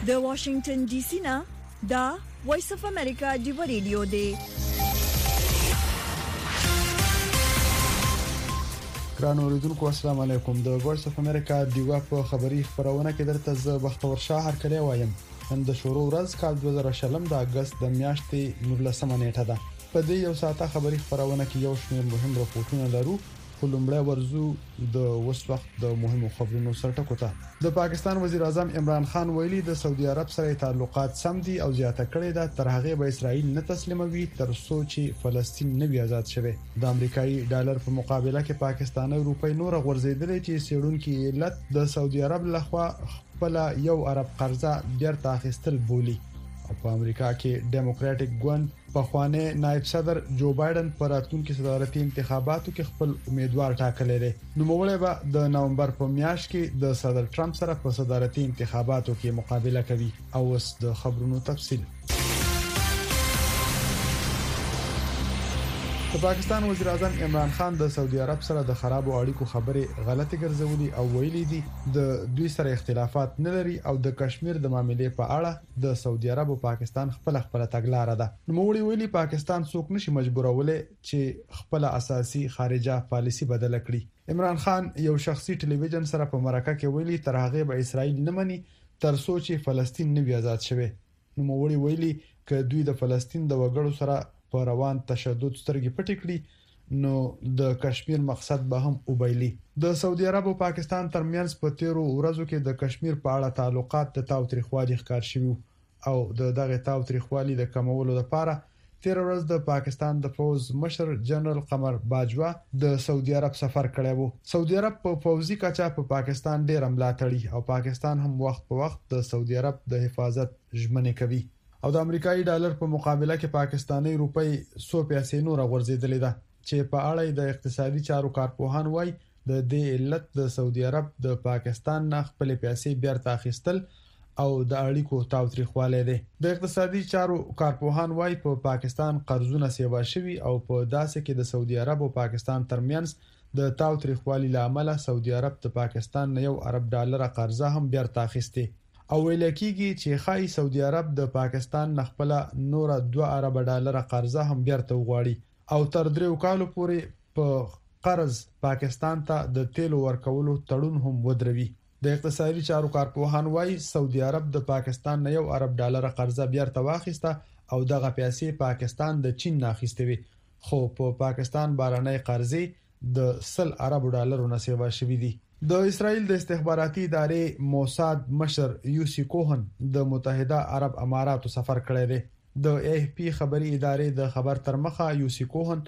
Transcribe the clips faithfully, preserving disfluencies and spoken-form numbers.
د واشنگټن ډي سي نه دا وایس اف امریکا دی ریډیو دی. ګران اوریدونکو السلام علیکم. د وایس اف امریکا دی په خبری خبرونه کې درته ز بختور شاه هر کله وایم. نن د شروع ورځ کال دوه زره شلم د اگست د میاشتې نولسمه نیټه ده. په دې یو ساعته خبری خبرونه کې یو شمېر مهم راپورټونه لرو. خلومړی ورزو د وس وخت د مهمو خبرونو سرټکو ته. د پاکستان وزیر اعظم عمران خان ویلي د سعودي عرب سره تعلقات سم دي او زیاته کړي ده تر هغه به اسرائیل نه تسلیموي تر څو چې فلسطین نه وي آزاد شوي. د امریکایي ډالر په مقابله کې پاکستاني روپۍ نور غورځیدلې چې سیړونکو علت د سعودي عرب لخوا خپل یو عرب قرضه بیرته اخیستل بولی. او په امریکا کې ډیموکراټک ګوند په خوانه نائب صدر جو بایدن پر راتلونکي صدارتي انتخاباتو کې خپل امیدوار ټاکلی دی. نو موږ به د نومبر په میاشت کې د صدر ټرمپ سره په صدارتي انتخاباتو کې مقابله کوي. او اوس د خبرونو تفصیل. د پاکستان وزیر اعظم عمران خان د سعودي عرب سره د خرابو اړیکو خبره غلطي ګرځولي او ویلي دي د دوی سره اختلافات نه لري او د کشمیر د معاملې په اړه د سعودي عرب او پاکستان خپل خپل تګلارې ده. نو وړي ویلي پاکستان څوک نشي مجبورولې چې خپل اساسي خارجه پالیسی بدل کړي. عمران خان یو شخصي ټلویزیون سره په مرکه کې ویلي تر هغه به اسرائیل نه مني تر څو چې فلسطین نه وي آزاد شوی. نو وړي ویلي ک دوی د فلسطین د وګړو سره په روان تشدد سترګې پټې کړې نو د کشمیر مقصد به هم وبایلی. د سعودي عرب او پاکستان ترمنځ په تیرو ورځو کې د کشمیر په اړه تعلقات د تاوتریخوالي ښکار شوي او د دغه تاوتریخوالي د کمولو لپاره تیر ورځ د پاکستان د فوز مشر جنرال قمر باجوا د سعودي عرب سفر کړی وو. سعودي عرب په فوزي کچا په پاکستان ډیر ملاتړي او پاکستان هم وخت په وخت د سعودي عرب د حفاظت ژمنه کوي. او د امریکایي ډالر په مقابله کې پاکستاني روپۍ څو پیسې نور غورځیدلې ده چې په اړه د اقتصادي چارو کارپوهان وایي د دې علت د سعودي عرب د پاکستان نه خپل پیسې بیرته اخیستل او د اړیکو تاوتریخوالی دی. د اقتصادي چارو کارپوهان وایي په پاکستان قرضونه سیوا شوي او په داسې کې د سعودي عرب او پاکستان ترمنځ د تاوتریخوالي لامل سعودي عرب د پاکستان نه یو ارب ډالر قرضه هم بیرته اخیسته. او ویل کېږي چې خای سعودي عرب د پاکستان نخپل نور دوه ارب ډالر قرضه هم بیرته وغواړي او تر دریو کالو پورې په قرض پاکستان ته د تیلو ورکولو تړون هم ودروي. د اقتصادي چارو کارپوهان وایي سعودي عرب د پاکستان نه یو ارب ډالر قرضه بیرته واخیسته او دغه پیسې پاکستان د چین نه اخیستوي خو په پاکستان بارنۍ قرضې د سل ارب ډالرو نه سیوا شوي دي. د اسرائیل د استخباراتي ادارې موساد مشر یوسی کوهن د متحده عرب اماراتو سفر کړی دی. د ای اف پی خبري ادارې د خبر تر مخه یوسی کوهن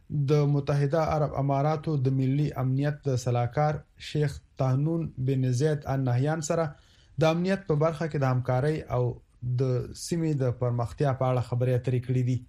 د متحده عرب اماراتو د ملي امنیت د صلاحکار شیخ طاهنون بن زید ال نهیان سره د امنیت په برخه کې د همکاري او د سیمې د پرمختیا په اړه خبرې اترې کړې دي.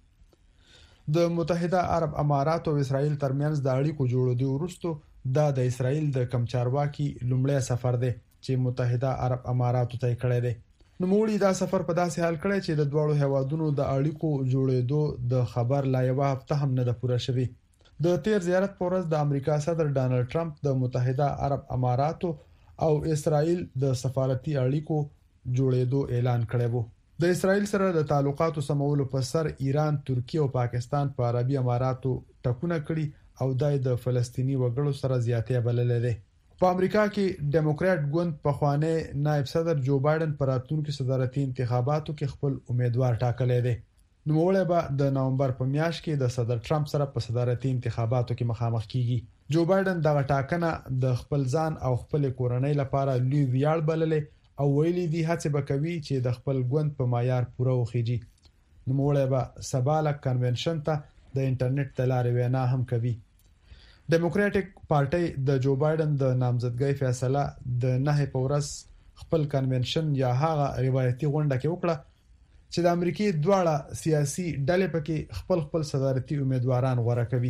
د متحده عرب اماراتو او اسرائیل ترمنځ د اړیکو جوړېدو وروسته دا د اسرائیل د کمچارواکي لومړی سفر دی چې متحده عرب اماراتو ته کړی دی. نو موږ دا سفر په داسې حال کړی چې د دوړو هوادونو د اړیکو جوړېدو د خبر لا یو هفته هم نه ده پوره شوی. د تیر زیارت پر ورځ د امریکا صدر ډانلډ ټرمپ د متحده عرب اماراتو او اسرائیل د سفارتي اړیکو جوړېدو اعلان کړی وو. د اسرائیل سره د تعلقاتو سمولو په سر ایران، ترکیه او پاکستان په عربي اماراتو ټکونه کړي او دای د فلسطینی وګړو سره زیاتې بللې ده. په امریکا کې ډیموکراټ ګوند په خوانه نائب صدر جو بایدن پر راتلونکي صدارتي انتخاباتو کې خپل امیدوار ټاکلی دی. نو موږ به د نومبر په میاشت کې د صدر ټرمپ سره په صدارتي انتخاباتو کې مخامخ کیږي. جو بایدن دغه ټاکنه د خپل ځان او خپل کورنۍ لپاره لوی ویاړ بللې او ویلي دي هڅه وکوي چې د خپل ګوند په معیار پوره وخیږي. نو موږ به سباله کنونشن ته د انټرنیټ د لارې وینا هم کوي. ډیموکراټک پارټي د جو بایدن د نامزدګۍ فیصله د نه په ورځ خپل کنونشن یا هغه روایتي غونډه کې وکړه چې د امریکای دواړه سیاسي ډلې پکې خپل خپل صدارتي امیدواران غوړه کوي.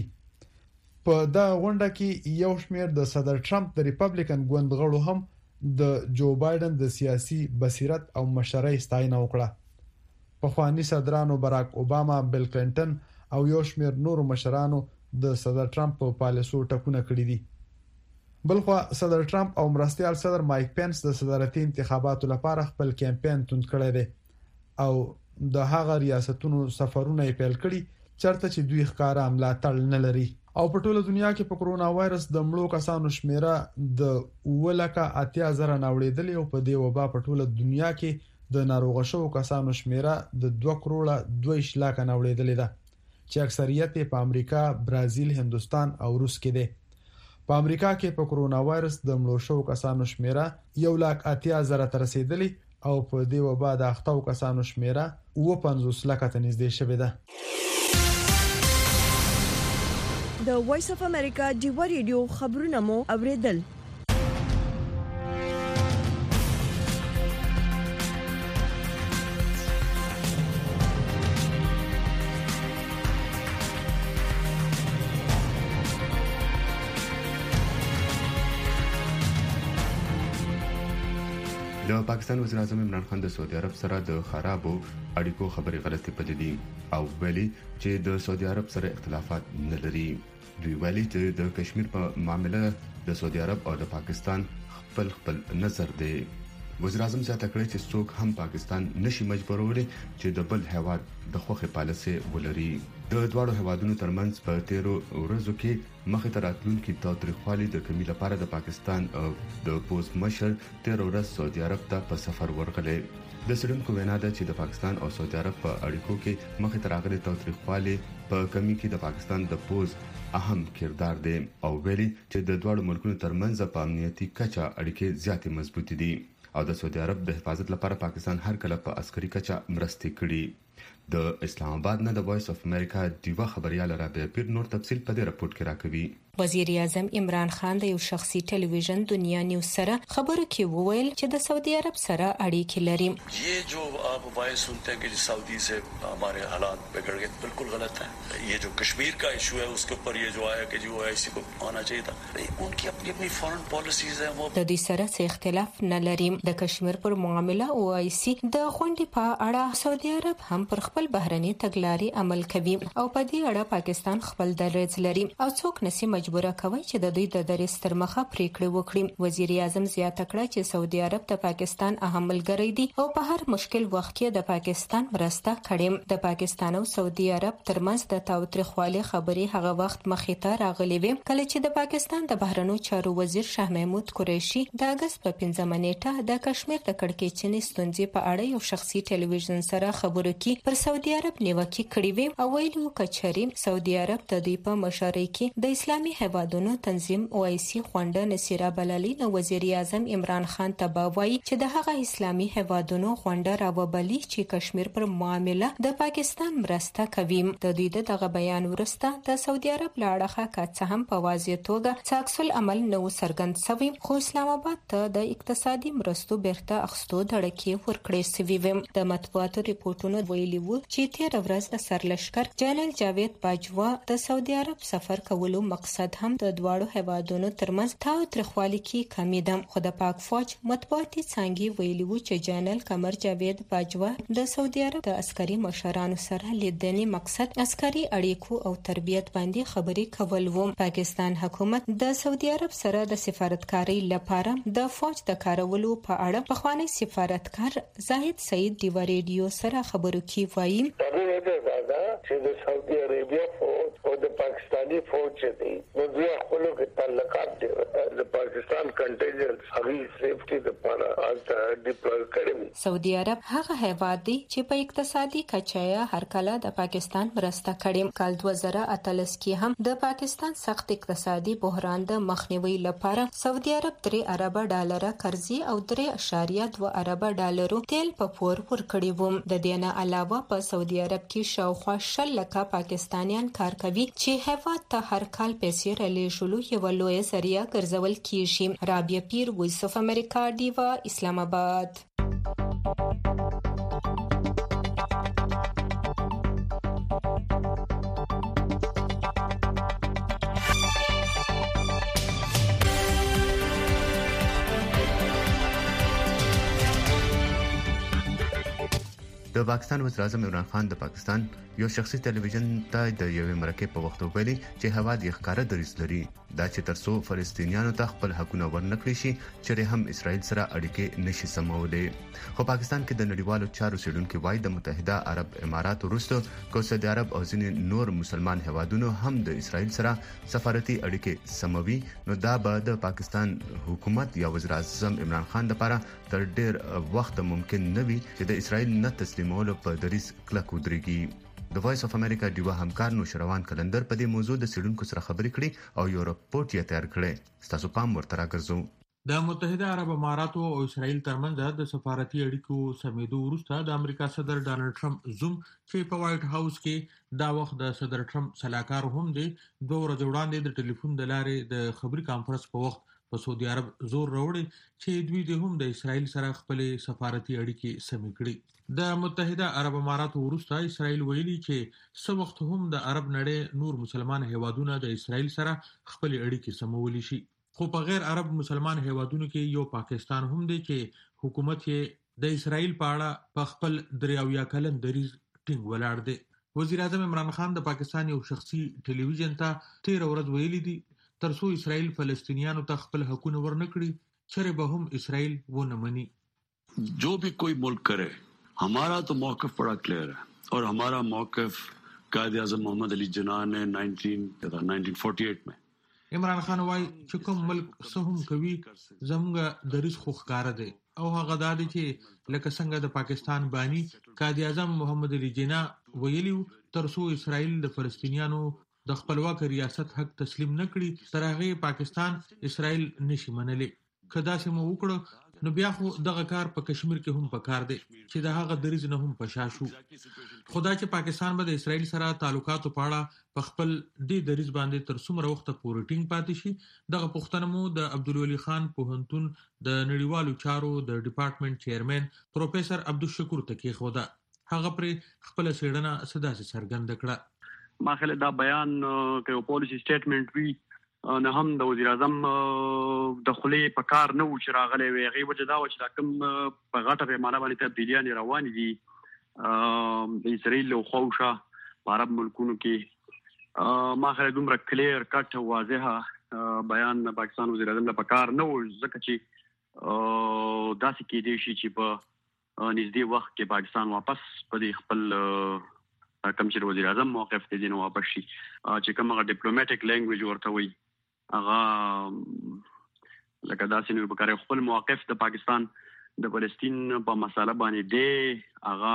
په دا غونډه کې یو شمېر د صدر ټرمپ د ریپبلیکن ګوند غړو هم د جو بایدن د سیاسي بصیرت او مشرۍ ستاینه وکړه. په خواني صدرانو براک اوباما، بیل کلینټن او یو شمېر نورو مشرانو د صدر ټرمپ په پالیسو ټکونه کړی دي. بلخو صدر ټرمپ او مرستيال صدر مایک پینس د صدارتي انتخاباتو لپاره خپل کمپاین توند کړی دی او د هغه ریاستونو سفرونه پیل کړي چرته چې دوی ښکارا ملاتړ نه لري. او په ټوله دنیا کې په کرونا وایرس د مړو کسانو شمیره د ولکه اتیا زره ناوړېدلې او په دې وبا په ټوله دنیا کې د ناروغ شوو کسانو شمیره د دوه کروڑه دوه لک ناوړېدلې ده چې اکثریت په امریکا، برازیل، هندستان او روس کې ده. په امریکا کې په کرونا وایرس د مړو شوو کسانو شمیره یو لک اتیا زره تر رسیدلې او په دې وبا د اختو کسانو شمیره اوه پنځوس لک ته نږدې شوې ده. د وایس اف امریکا ډیو ریډیو خبرونه مو اوریدل. د پاکستان وزیر اعظم عمران خان د سعودي عرب سره د خرابو اړیکو خبرې غلطي پدې او ویلي چې د سعودي عرب سره اختلافات نه لري. دوی ویلي چې د کشمیر په معاملې د سعودي عرب او د پاکستان خپل خپل نظر دی. وزیر اعظم زیاته کړې چې څوک هم پاکستان نشي مجبورولای چې د بل هیواد د خوخه پالیسي ولري. د دوه هیوادونو ترمنځ په تیرو ورځو کې مخه تر راتلونکي تاوتریخوالي د کمی لپاره د پاکستان او د پوز مشر تیر ورځ سعودي عرب ته په سفر ورغلي. د سړونکو وینا ده چې د پاکستان او سعودي عرب په اړیکو کې مخه تر راغلي تاوتریخوالي په کمی کې د پاکستان د پوز اهم کردار دی او ویلي چې د دوه ملکونو ترمنځ په امنیتي کچه اړیکې زیاتې مضبوط دي او د سعودي عرب د حفاظت لپاره پاکستان هر کله په عسکري کچه مرستې کړي. د اسلام آباد نه د وایس اف امریکا دیوه خبريال رابعه پیر نور تفصیل په دې رپورت کې راکوي. وزیر اعظم عمران خان د یو شخصي ټلویزیون دنیا نیوز سره خبرو کې وویل چې د سعودي عرب سره اړیکې لري. یہ جو آپ وائس سنتے ہیں کہ سعودی سے ہمارے حالات بگڑ گئے بالکل غلط ہے. یہ جو کشمیر کا ایشو ہے اس کے اوپر یہ جو آیا کہ جو ایسی کو آنا چاہیے تھا ان کی اپنی اپنی فارن پالیسیز ہیں وہ د دې سره څه اختلاف نه لري. د کشمیر پر معاملې او ایسی د غونډې په اړه سعودي عرب هم پر خپل بهرني تګلاري عمل کوي او په دې اړه پاکستان خپل دریځ لري او څوک نسی مجبور کوي چې د دوی د دریځ تر مخه پریکړه وکړي. وزیر اعظم زیاته کړه چې سعودي عرب د پاکستان اهم ملګری دی او په هر مشکل وخت کې د پاکستان مرسته کړي. د پاکستان او سعودي عرب ترمنځ د تاوتریخوالي خبرې هغه وخت مخې ته راغلي وي کله چې د پاکستان د بهرنیو چارو وزیر شاه محمود قریشي د اگست په پنځمه نیټه د کشمیر د کړکېچنې ستونزې په اړه یو شخصي ټلویزیون سره خبرو کې پر سعودي عرب نیوکه کړې وي او ویلي کچري سعودي عرب د دوی په مشارۍ کې د اسلامي هیوادونو تنظیم او ایسی خوانده نصیره بلالی نو وزیر اعظم عمران خان تباوی چې د هغه اسلامي هیوادونو خوانده راوبلی چې کشمیر پر معاملې د پاکستان مرسته کوي. د دوی دغه بیان ورسته د سعودي عرب لاړه کاڅه هم په واضح توګه څاکسل عمل نو سرګند سوي خو اسلام آباد ته د اقتصادي مرستو بیرته اخستو دړکې ورکړې سوي وي. د مطبوعاتو ریپورتونو ویلي وو چې تیر ورځ د سرلشکر جنرال جاوید باجوا د سعودي عرب سفر کولو مقصد هم د دواړو هیوادونو ترمنځ تاوتریخوالي کې کمی ده. خو د پاک فوج مطبوعاتي څنګه ویلي وو چې جنرال قمر جاوید باجوا د سعودي عرب د عسکري مشرانو سره لیدنې مقصد عسکري اړیکو او تربیت باندې خبرې کول وو. پاکستان حکومت د سعودي عرب سره د سفارتکاري لپاره د فوج د کارولو په اړه پخوانی سفارتکار زاهد سعید دیو ریډیو سره خبرو کې وایي چې د سعودي عربیا فوج او د پاکستاني فوج دي نو دوی خپل کې تعلقات دي د پاکستان کنټینجنټ هغه سیفټي لپاره الته ډیپلوي کړي. سعودي عرب هغه هیواد دی چې په اقتصادي کچه هر کله د پاکستان مرسته کړي. کال دوه زره اتلس کې هم د پاکستان سخت اقتصادي بحران د مخنیوي لپاره سعودي عرب درې ارب ډالر قرضې او درې اشاریه دوه ارب ډالرو تیل په پور ورکړي وو. د دې نه علاوه په سعودي عرب کې شاوخوا شل لکه پاکستانیان کار کوي چې هیواد ته هر کال پیسې رالېږلو یو لوی ذریعہ ګرځول کیږي. رابعه پیر وایس اف امریکا دیوا اسلام آباد. د پاکستان وزیر اعظم عمران خان د پاکستان یو شخصي ټلویزیون ته د یوې مرکې په وخت ویلي چې هوا د ښکارا دریځ لري دا چې ترڅو فلسطینیانو ته خپل حقونه ورنکړي شي چې هم اسرائیل سره اړیکې نشي سمولې خو پاکستان کې د نړیوالو چارو څېړونکو وايي د متحده عرب امارات وروسته کو سعودي عرب او ځینې نور مسلمان هیوادونو هم د اسرائیل سره سفارتي اړیکې سموي نو دا به د پاکستان حکومت یا وزیر اعظم عمران خان لپاره تر ډیر وخت ممکن نه وي چې د اسرائیل نه تسلیمولو په دریځ کلک ودرېږي د وایس اف امریکا دیوا همکار نوشروان کلندر په دې موضوع د سړونکو سره خبرې کړې او یو راپورټ یې تیار کړی تاسو پام ورته راګرځو د متحده عرب اماراتو او اسرائیل ترمنځ د سفارتي اړیکو سمیدو وروسته د امریکا صدر ډانلډ ټرمپ زوم چې په وایټ هاوس کې دا وخت د صدر ټرمپ صلاحکار هم دی دوه ورځې وړاندې د ټلیفون د لارې د خبري کانفرنس په وخت په سعودي عرب زور راوړي چې دوی د هم د اسرائیل سره خپل سفارتي اړیکې سمې کړي د متحده عرب اماراتو وروسته اسرائیل ویلي چې څو وخت هم د عرب نړۍ نور مسلمان هیوادونه د اسرائیل سره خپل اړیکې سمولی شي خو په غیر عرب مسلمان هیوادونو کې یو پاکستان هم دی چې حکومت یې د اسرائیل په اړه په خپل دریاویا کلن دریز ټینګ ولاړ دی وزیر اعظم عمران خان د پاکستان یو شخصي ټلویزیون ته تیر ورځ ویلي دي ترڅو اسرائیل فلسطینیانو ته خپل حقونه ورنکړي چرې به هم اسرائیل ونه مني जो भी कोई मुल्क करे हमारा तो मौक़िफ़ बड़ा क्लियर है और हमारा मौक़िफ़ कायद आज़म मोहम्मद अली जिन्ना ने उन्नीस सौ अड़तालीस में عمران خان وايي چې کوم ملک څه هم کوي زموږ دریځ خو ښکاره دی او هغه دا دی چې لکه څنګه د پاکستان بانی قائد اعظم محمد علي جناح ویلي ترڅو اسرائیل د فلسطینیانو د خپلواک ریاست حق تسلیم نکړي تر هغه پاکستان اسرائیل نشي منلی کدا چې مو وکړو نو بیا خو دغه کار په کشمیر کې هم پکار دی چې د هغه دریځ نه هم پشاشو خدای چې پاکستان به د اسرائیل سره تعلقاتو په اړه په خپل دې دریځ باندې تر څومره وخت پورې ټینګ پاتې شي دغه پوښتنه مو د عبدالولي خان پوهنتون د نړیوالو چارو د ډپارټمنټ چیرمن پروفیسور عبدالشکور تکي خوده هغه پر خپل سیړنه صداسه څرګند کړه ما خله دا بیان کې پالیسی سټیټمنټ وی نه هم د وزیر اعظم د خلې په کار نه و چې راغلی وي هغې وجه دا و چې دا کوم په غټه پیمانه باندې تبدیلیانې روانې دي د اسرائیل له خوا په عرب ملکونو کې ما خله دومره کلیر کټ واضحه بیان د پاکستان وزیر اعظم له په کار نه و ځکه چې داسې کېدی شي چې په نږدې وخت کې پاکستان واپس په دې خپل کوم چې وزیر اعظم موقف ته دینه واپس شي چې کومه ډیپلوماټیک لینګویج ورته وي هغه لکه داسې نو به کار خپل موقف د پاکستان د فلسطین په مسله باندې دی هغه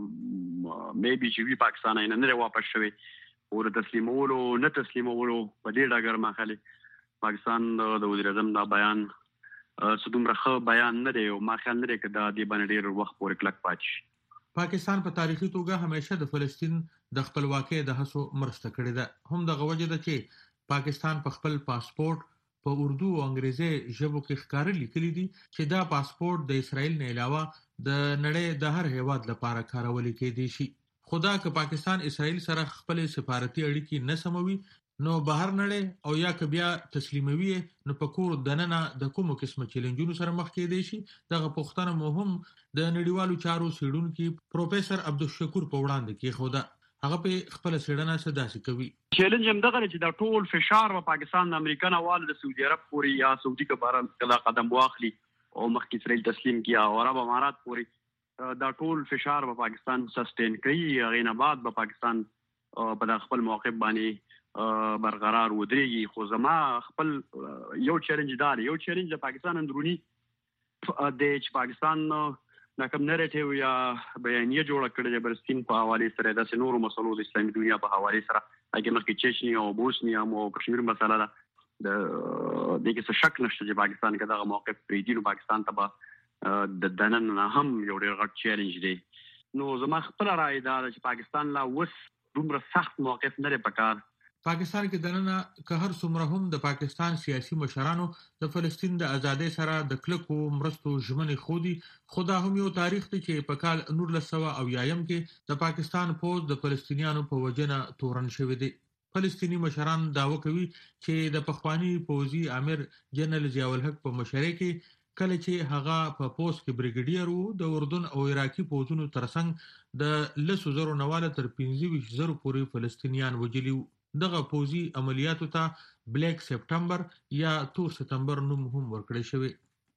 مېبي چې وی پاکستان نه نه واپس شوی او د تسلیمولو نه تسلیمولو په دې ډاګر مخاله پاکستان د وزیر اعظم دا بیان څومره ښه بیان نه دی او ما خیال نه دی چې دا د باندې ډیر وخت پورې کلک پاتې پاکستان په تاریخي توګه همیشه د فلسطین د خپلواکۍ د هڅو مرسته کړې ده هم دغه وجه ده چې پاکستان په خپل پاسپورت په اردو او انګریزي ژبو کې ښکار لیکلي دي چې دا پاسپورت د اسرائیل نه علاوه د نړۍ د هر هیواد لپاره کارول کېدی شي خدا که پاکستان اسرائیل سره خپل سفارتي اړیکې نه سموي نو بهر نړۍ او یا که بیا تسلیموي نو په کور دننه د کومو قسمه چیلنجونو سره مخ کېدی شي دغه پوښتنه مهم د نړیوالو چارو څېړونکو پروفیسور عبدالشکور په وړاندې کې خوده هغه په خپل سیړنه صداسي کوي چیلنج هم دغه چې دا ټول فشار په پاکستان د امریکا نه وال د سعودي عرب پورې یا سعودي کبار کلا قدم واخلي او مخکې اسرائیل تسلیم کیا او عرب امارات پورې دا ټول فشار په پاکستان سسټین کوي غینه بعد په پاکستان په خپل موقف باندې برقرار ودرېږي خو زما خپل یو چیلنج دار یو چیلنج د پاکستان اندرونی د چې پاکستان دا کوم نریټیو یا بیانیه جوړه کړې د فلسطین په حواله سره د سنورو مسلو د اسلامي دنیا په حواله سره هغه مخکې چچنیا او بوسنیا او کشمیر مسله ده د دغه څه شک نشته چې پاکستان کې دغه موقف پرې دی نو پاکستان ته د دنن هم یو ډېر غټ چیلنج دی نو زما خپل رائے دا چې پاکستان لا وس دومره سخت موقف نه لري پکار پاکستان کې دننه که هر څومره هم د پاکستان سیاسي مشرانو د فلسطین د ازادۍ سره د کلکو مرستو ژمنې خودي خدا هم یو تاریخ دی چې په کال نولس سوه اویایم کې د پاکستان پوز د فلسطینیانو په وجنه تورن شوی دی فلسطینی مشران داوا کوي چې د پخوانی پوزي امیر جنرال ضیاء الحق په مشرۍ کې کله چې هغه په پوسټ کې بریګیډیر وو. د اردن او عراقي پوځونو ترڅنګ د لسو زرو نواله تر پنځه ویشت زرو پورې فلسطینیان وجلي. دغه پوځي عملیاتو ته بلیک سپټمبر یا تور ستمبر نوم هم ورکړی شوی.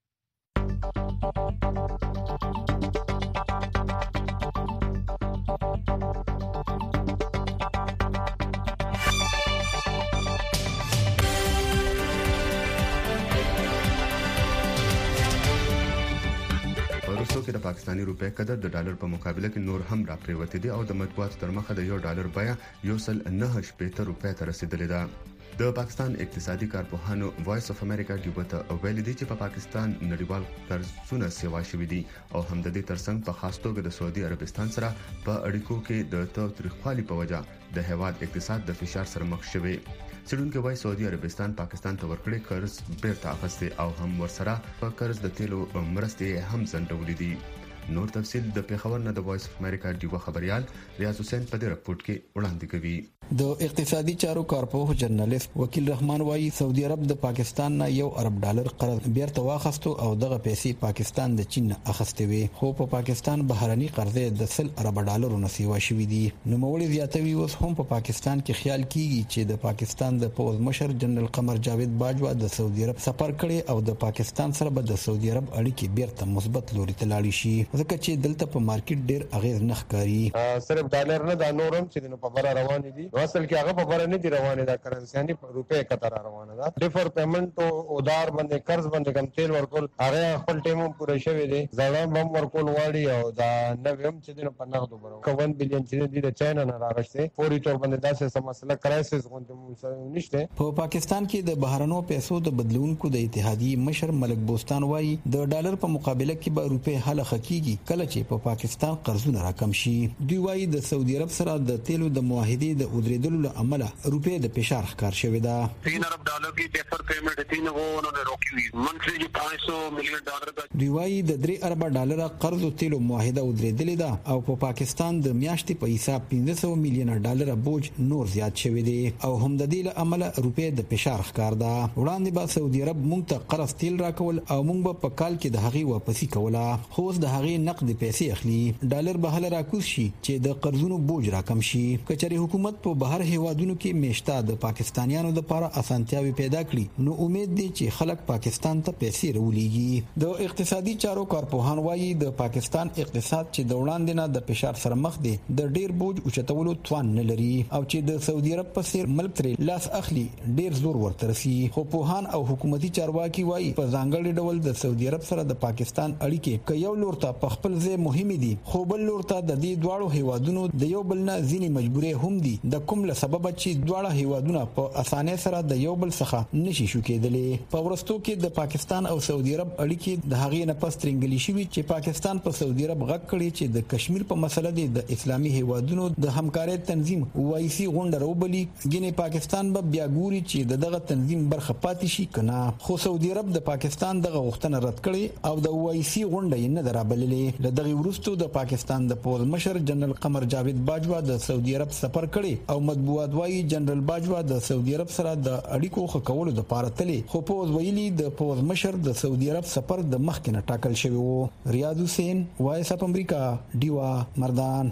وروسته کې د پاکستاني روپے قدر د ډالر په مقابله کې نور هم را پریوتی دي او د مطبوعاتو تر مخه د یو ډالر بیه یو سل نه شپږ روپے ته رسیدلې ده. د پاکستان اقتصادي کارپوهانو وایس اف امریکا ډیوته ویل دي چې په پاکستان نړیوال قرضونه سیوا شوي دي او هم د دې ترڅنګ په خاص توګه د سعودي عربستان سره په اړیکو کې د تاوتریخوالي په وجه د هیواد اقتصاد د فشار سره مخ شوی. سړونکو وایي سعودي عربستان پاکستان ته ورکړي قرض بیرته اخیسته او هم ورسره په قرض د تیلو مرستې هم ځنډولې دي. نور تفصیل د پیښور نه د وایس اف امریکا ډیوه خبريال ریاض حسین په دې رپورت کې وړاندې کوي. د اقتصادي چارو کارپوه جرنالست وکیل رحمان وایي سعودي عرب د پاکستان نه یو ارب ډالر قرض بیرته واخستو او دغه پیسې پاکستان د چین نه اخستې وي، خو په پاکستان بهرني قرضې د سل ارب ډالرو نه سیوا شوې دي. نو مولوی زیاتوي اوس هم په پاکستان کې خیال کیږي چې د پاکستان د پوز مشر جنرال قمر جاوید باجوا د سعودي عرب سفر کړي او د پاکستان سره به د سعودي عرب اړیکې بیرته مثبت لوري ته لاړې شي، ځکه چې دلته په مارکیټ ډیر اغیز نه ښکاري. صرف ډالر نه دا نورم چې په بره روان دي، اصل کې هغه په بره نه دي روانه، دا کرنسي نه په روپے کتر روانه ده. ډیفر پیمنٹ او ادار باندې قرض باندې کم تیل ورکول هغه خپل ټیم پوره شوی دی، ځوان بم ورکول واړي او دا نویم چې د په نغدو برو کوون بلین چې د چاینا نه راغشته فوري تور باندې داسې مسله کرایسس غونډه نشته. په پاکستان کې د بهرنو پیسو د بدلونکو د اتحادیې مشر ملک بوستان وایي د ډالر په مقابله کې به روپے حل خکېږي کله چې په پاکستان قرضونه راکم شي. دوی وایي د سعودي عرب سره د تیلو د معاهدې د ودرېدلو له امله روپے د فشار ښکار شوی دا. तीन अरब डॉलर की पेपर पेमेंट थी ना वो उन्होंने रोकी हुई, मंथली जो पाँच सौ मिलियन डॉलर का. دوی وایي د درې ارب ډالر قرض او تیلو معاهده ودرېدلې ده او په پاکستان د میاشتې په حساب پنځه سوه میلیون ډالر بوج نور زیات شوی دی او هم د دې له امله روپے د فشار ښکار ده. وړاندې به سعودي عرب مونږ ته قرض تیل راکول او مونږ به په کال کې د هغې واپسی کوله، خو اوس د هغې نقد پیسې اخلي. ډالر به هله راکوز شي چې د قرضونو بوج راکم شي. کچري حکومت په بهر هیوادونو کې میشته د پاکستانیانو لپاره اسانتیاوي پیدا کړي نو امید دی چې خلک پاکستان ته پیسې راولېږي. د اقتصادي چارو کارپوهان وایي د پاکستان اقتصاد چې د وړاندې نه د فشار سره مخ دی د ډیر بوج اوچتولو توان نه لري او چې د سعودي عرب په څیر ملک ترې لاس اخلي ډیر زور ورته رسي. خو پوهان او حکومتي چارواکي وایي په ځانګړي ډول د سعودي عرب سره د پاکستان اړیکې که یو لور ته په خپل ځای مهمې دي خو بل لور ته د دې دواړو هیوادونو د یو بل نه ځینې مجبورې هم دي د کوم له سبب چې دواړه هیوادونه په اسانۍ سره د یو بل څخه نشي شو کېدلې. په ورستو کې د پاکستان او سعودي عرب اړیکې د هغې نه پس ترنګلي شوي چې پاکستان په سعودي عرب غږ کړي چې د کشمیر په مسله دی د اسلامي هیوادونو د همکارۍ تنظیم وایسي غونډه راوبلي. ګینې پاکستان به بیا ګوري چې دغه تنظیم برخه پاتې شي کنه، خو سعودي عرب د پاکستان دغه غوښتنه رد کړي او د وایسي غونډه یې نه درابللې. له دغه وروسته د پاکستان د پوز مشر جنرال قمر جاوید باجوا د سعودي عرب سفر کړي او مطبوعات وایي جنرال باجوا د سعودي عرب سره د اړیکو ښه کولو د پاره تللی، خو پوز ویلي د پوز مشر د سعودي عرب سفر د مخکې نه ټاکل شوی وو. ریاض حسین وایس اف امریکا ډیوا مردان.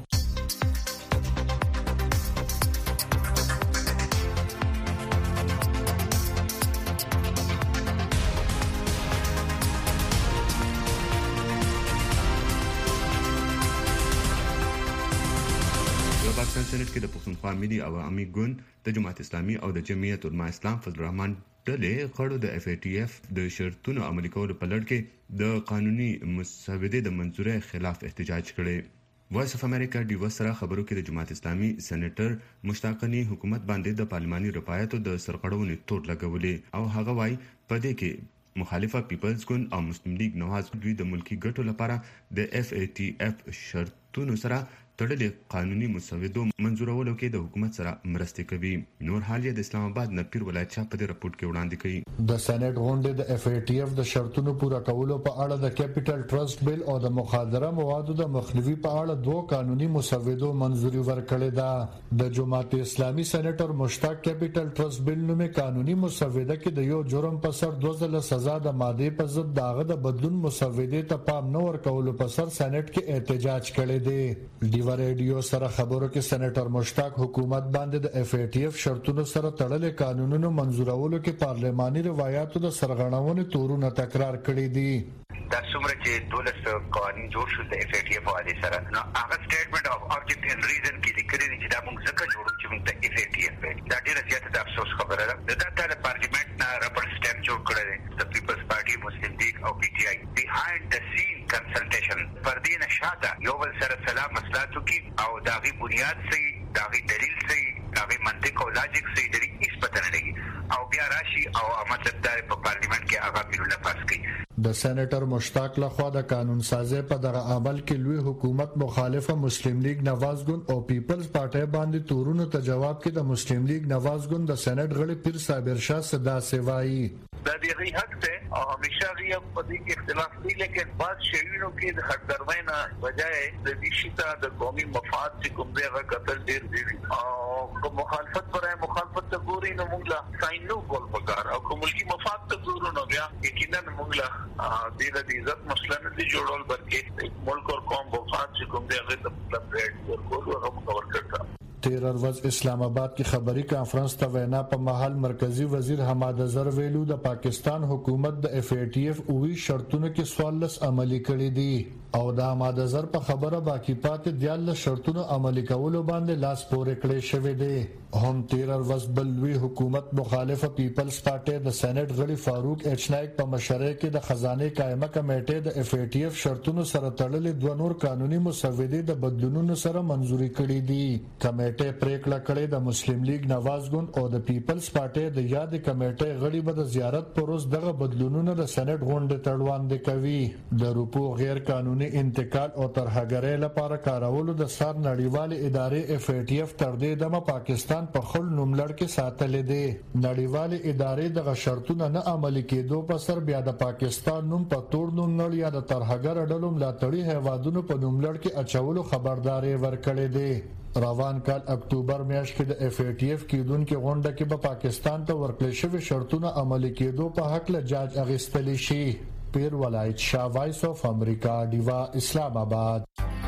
پاکستان سېنات کې د پښتونخوا ملي او عامي ګوند د جماعت اسلامي او د جمعیت علماء اسلام فضل الرحمن ډلې غړو د اف ای ټي اف د شرطونو عملي کولو په لړ کې د قانوني مسودې د منځورۍ خلاف احتجاج کړی. وایس اف امریکا ډیو سره خبرو کې د جماعت اسلامي سېنیټر مشتاقني حکومت باندې د پارلماني رفایتو د سرغړونې تور لګولې او هغه وايي په دې کې مخالفه پیپلز ګوند او مسلم لیگ نواز دوی د ملکی ګټو لپاره د اف ای ټي اف شرطونو سره تړلې قانوني مسودو منزورولو کې د حکومت سره مرسته کوي. نور حال د اسلام آباد نه پیر ولایت په دې رپورت کې وړاندې کړي. د سېنات غونډې د اف ای ټی اف د شرطونو پوره کولو په اړه د کیپټل ټرست بل او د مخدره موادو د مخنیوي په اړه دوه قانوني مسودو منزوري ورکړې ده. د جماعت اسلامي سېنیټر مشتاق کیپټل ټرست بل نومې قانوني مسوده کې د یو جرم په سر دوه ځله سزا د ماده په ضد داغه د بدلون مسوده ته پام نه ورکولو په سر سېنات کې احتجاج کړی دی. ډیوا ریډیو سره خبرو کې سېنیټر مشتاق حکومت باندې د اف ای ټی اف شرطونو سره تړلې قانونونو منزورولو کې پارلماني روایتو د سرغړونې تورونه تکرار کړي دي. دا څومره چې دولس قوانین جوړ شول د اف ای ټی اف واده سره نو هغه سټیټمنټ اف آبجیکټ اند ریزن کې لیکلي دي چې دا موږ ځکه جوړو چې موږ د اف ای ټی اف دا ډیره زیاته د افسوس خبره ده. دا د پارلیمنت نه ربر سټیمپ جوړ کړی دی د پیپلز پارټي مسلم لیگ او پی ټی آی بیهایند د سین کنسلټیشن پر دې نشاته یو بل سره سلام مسلاتو کې او داغي بنیاد صحیح داغي دلیل صحیح داغي منطق او لاجیک صحیح دلی هیڅ پته نه لګي او بیا راشي او مطلب دا په پارلیمنت کې هغه بیلونه پاس کړي. د سېنیټر مشتاق لخوا د قانون سازي په دغه عمل کې لوی حکومت مخالفه مسلم لیگ نواز ګوند او پیپلز پارټي باندې تورونو ته جواب کې د مسلم لیگ نواز ګوند د سېنیټ غړي پیر صابر شاه صدا سیوایي دا دی حق ته او همیشه غي په دې کې اختلاف دی لیکن بعض شیونو کې د حق درماینا بجای د دې شته د قومي مفاد چې کوم دی هغه قتل ډیر دی او کوم مخالفت پرای مخالفت ته ګوري نو موږ لا ساين نو کول پکار او کوم ملکی مفاد ته ګورو نو بیا یقینا موږ لا د دې عزت مسله نه دی جوړول بلکې ملک او قوم مفاد چې کوم دی هغه د مطلب ریډ ورکول او کور کړه. تیر ورځ اسلام آباد کې خبري کانفرنس ته وینا په محل مرکزی وزیر حماد اظهر ویلو د پاکستان حکومت د اف ای ټی اف اوی شرطونو کې سوالس عملی کړي دي او د حماد اظهر په خبره باقی پاتې دیال شرطونو عملی کولو باندې لاس پورې کړی شوی دی. هم تیر ورځ بل لوی حکومت مخالفه پیپلز پارټي د سېنیټ غړي فاروق ایچ نایک په مشرۍ کې د خزانه قائمه کمیټې د اف ای ټی اف شرطونو سره تړلې دوه نور قانوني مسودې د بدلونونو سره منزوري کړې دي. کمیټې پریکړه کړې د مسلم لیگ نواز ګوند او د پیپلز پارټي د یاد کمیټې غړي به د زیارت پروس دغه بدلونونه د سېنیټ غونډې تړوان کوي. د روپو غیر قانوني انتقال او ترهګرۍ لپاره کارولو د سر نړیوال ادارې اف ای ټی اف تر دې دمه پاکستان په خل نوملړ کې ساتلې دي. نړیوال ادارې دغه شرطونه نه عملي کېدو په سر بیا د پاکستان نوم په تور نوملړ یا د ترهګر ډلو ملاتړي هیوادونو په نوملړ کې اچولو خبرداري ورکړې دي. روان کال اکتوبر میاشت کې د اف ای ټی اف کېدونکو غونډه کې په پاکستان ته ورکړل شوی شرطونه عملي کېدو په حق له جاج اغستلی شي. پیر ولایت شاه وایس اف امریکا دیوا اسلام آباد.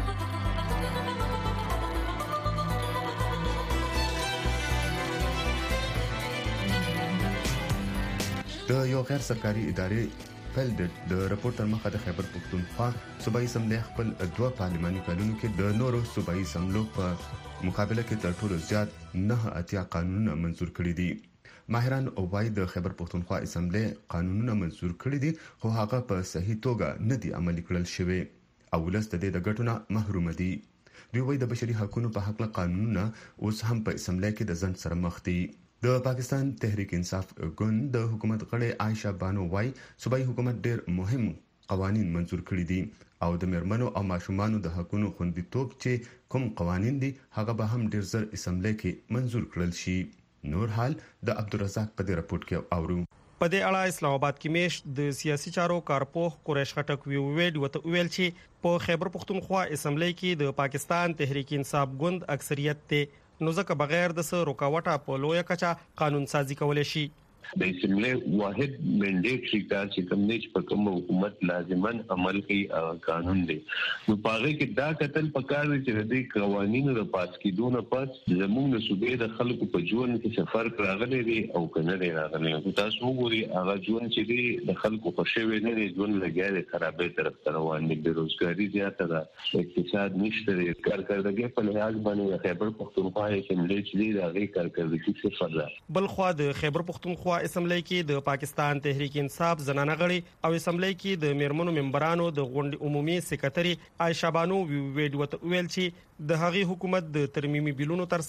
د یو غیر سرکاري ادارې فیلډ د رپورټ تر مخه د خیبر پختونخوا صوبایي اسمبلی خپل دوه پارلماني کلونو کې د نورو صوبایي اسمبلو په مقابله کې تر ټولو زیات نه اتیا قانونونه منزور کړي دي. ماهران وايي د خیبر پختونخوا اسمبلی قانونونه منزور کړي دي خو هغه په صحیح توګه نه دي عملي کړل شوی او ولست د دې ګټونه محروم دي. دوی وايي د بشري حقوقو په حق له قانونونه اوس هم په اسمبلی کې د ځند سره مخ دي. د پاکستان تحریک انصاف ګوند د حکومت غړي عائشہ بانو وايي صوبایي حکومت ډېر مهم قوانين منزور کړي دي او د مرمنو او ماشومانو د حقوقو خوندیتوب چې کوم قوانين دي هغه به هم ډېر زر اسمبلی کې منزور کړل شي. نور حال د عبدالرزاق په دې رپورت کې اورو. په دې اړه اسلام آباد کې میش د سیاسي چارو کارپوه قریش خټک ویل وته ویل چې په خیبر پختونخوا اسمبلی کې د پاکستان تحریک انصاف ګوند اکثریت ته نو ځکه بغیر د سر رکاوټه په لویه کچه قانون سازي کولای شي. د اسمبلی واحد منډیټری کار چې کوم نه په کوم حکومت لازمان عمل کوي قانون دی نو پاره کې دا قتل پکار دی چې د قوانینو د پاس کېدو نه پس زموږ د صوبې د خلکو په ژوند کې سفر راغلی دی او کنه دی راغلی نو تاسو وګورئ هغه ژوند چې دی د خلکو په شوی نه دی ژوند لګیا دی خرابې طرف ته روان دی بیروزګاری زیاته ده اقتصاد نشته دی کارکړدګي په لحاظ باندې خیبر پختونخوا اسمبلی چې دی دا غي کارکړدګي صفر ده. بل خو د خیبر پختونخوا اسمبلی کې د پاکستان تحریک انصاف زنانه غړي او اسمبلی کې د میرمنو ممبرانو د غونډې عمومي سکرټري عائشہ بانو ویډیو ته ویل چې د هغې حکومت د ترمیمي بیلونو ترڅنګ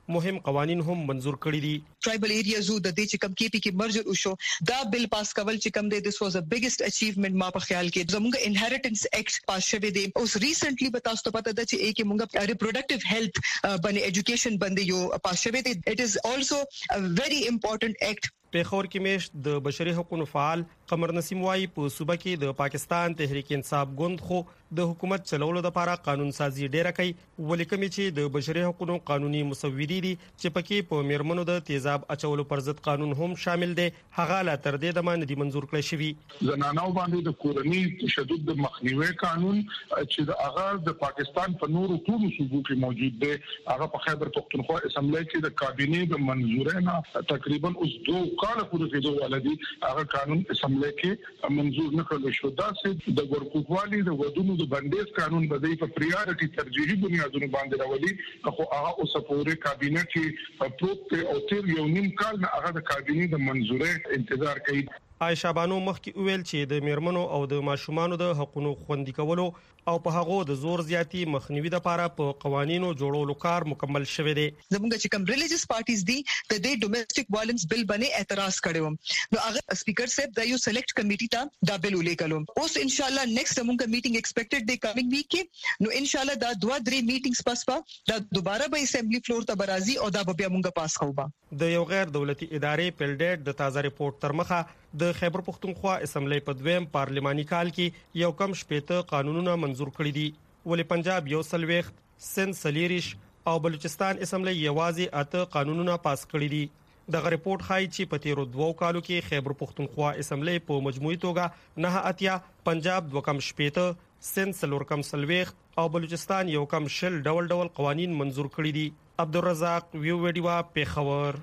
مهم قوانين هم منزور کړي دي. ټرایبل ایریازو د دې چې کم کې پی کې مرجر وشو دا بل پاس کول چې کم دی this was a biggest achievement ما په خیال کې زموږ انهریټنس ایکټ پاس شوی دی. اوس ریسنټلی به تاسو ته پته ده چې اې کې موږ ریپروډکټیو هیلث باندې ایجوکیشن باندې یو پاس شوی دی. اټ از آلسو ا ویری امپورټنٹ ایکټ. پیښور کې میشت د بشري حقوقو فعال قمر نسیم وايي په صوبه کې د پاکستان تحریک انصاف ګوند خو د حکومت چلولو لپاره قانون سازي ډیره کوي ولیکم چې د بشري حقوقو قانوني مسودي دي چې پکې په میرمنو د تیزاب اچولو پر ضد قانون هم شامل دي هغه لا تر دې د باندې منزور کړی شوی. زنانو باندې د کورنۍ تشدد د مخنیوي قانون چې د هغه د پاکستان په نورو ټولو صوبو کې موجود دی هغه په خیبر پختونخوا اسمبلی کې د کابینې د منزورینه تقریبا اوس دوه کال پورې کېدو ولدي هغه قانون اسمبلی کې منزور نه کړل شو. دا چې د ورکوټوالي د ودونو د بندیز قانون بدای په پریارټي ترجیحي بنیادونو باندې راولي خو هغه اوس پورې کابینه کې پروت او تیر یو نیم کال نه هغه د کابینې د منزورې انتظار کوي. عائشہ بانو مخکې ویل چې د میرمنو او د ماشومانو د حقوقو خوندي کولو او په هغه د زور زیاتی مخنیوي لپاره په قوانینو جوړولو کار مکمل شوی دی. زموږ چې کوم ریلیجیس پارټیز دي د دې ډومېسټک وایلنس بل باندې اعتراض کړو نو هغه سپیکر صاحب د یو سلیکټ کمیټی ته دا بل ولیکلو. اوس ان شاء الله نیکسټ زموږ میټینګ ایکسپیکټډ دی کمینګ ویک کې نو ان شاء الله دا دوه درې میټینګز پس پا دا دوباره به اسمبلی فلور ته برازي او دا به بیا موږ پاس کوو. د یو غیر دولتي ادارې پیلډیټ د تازه ریپورت تر مخه د خیبر پختونخوا اسمبلی په دویم پارلماني کال کې یو کم شپېته قانونونه منزور کړي دي ولې پنجاب یو سلويخت سند سلیریش او بلوچستان اسمبلی یوازې اته قانونونه پاس کړي دي. دغه ریپورت ښایي چې په تیرو دوو کالو کې خیبر پختونخوا اسمبلی په مجموعي توګه نه اتیا پنجاب دوه کم شپېته سند څلور کم سلويخت او بلوچستان یو کم شل ډول ډول قوانین منزور کړي دي. عبدالرزاق ویو ویډیوا پیښور.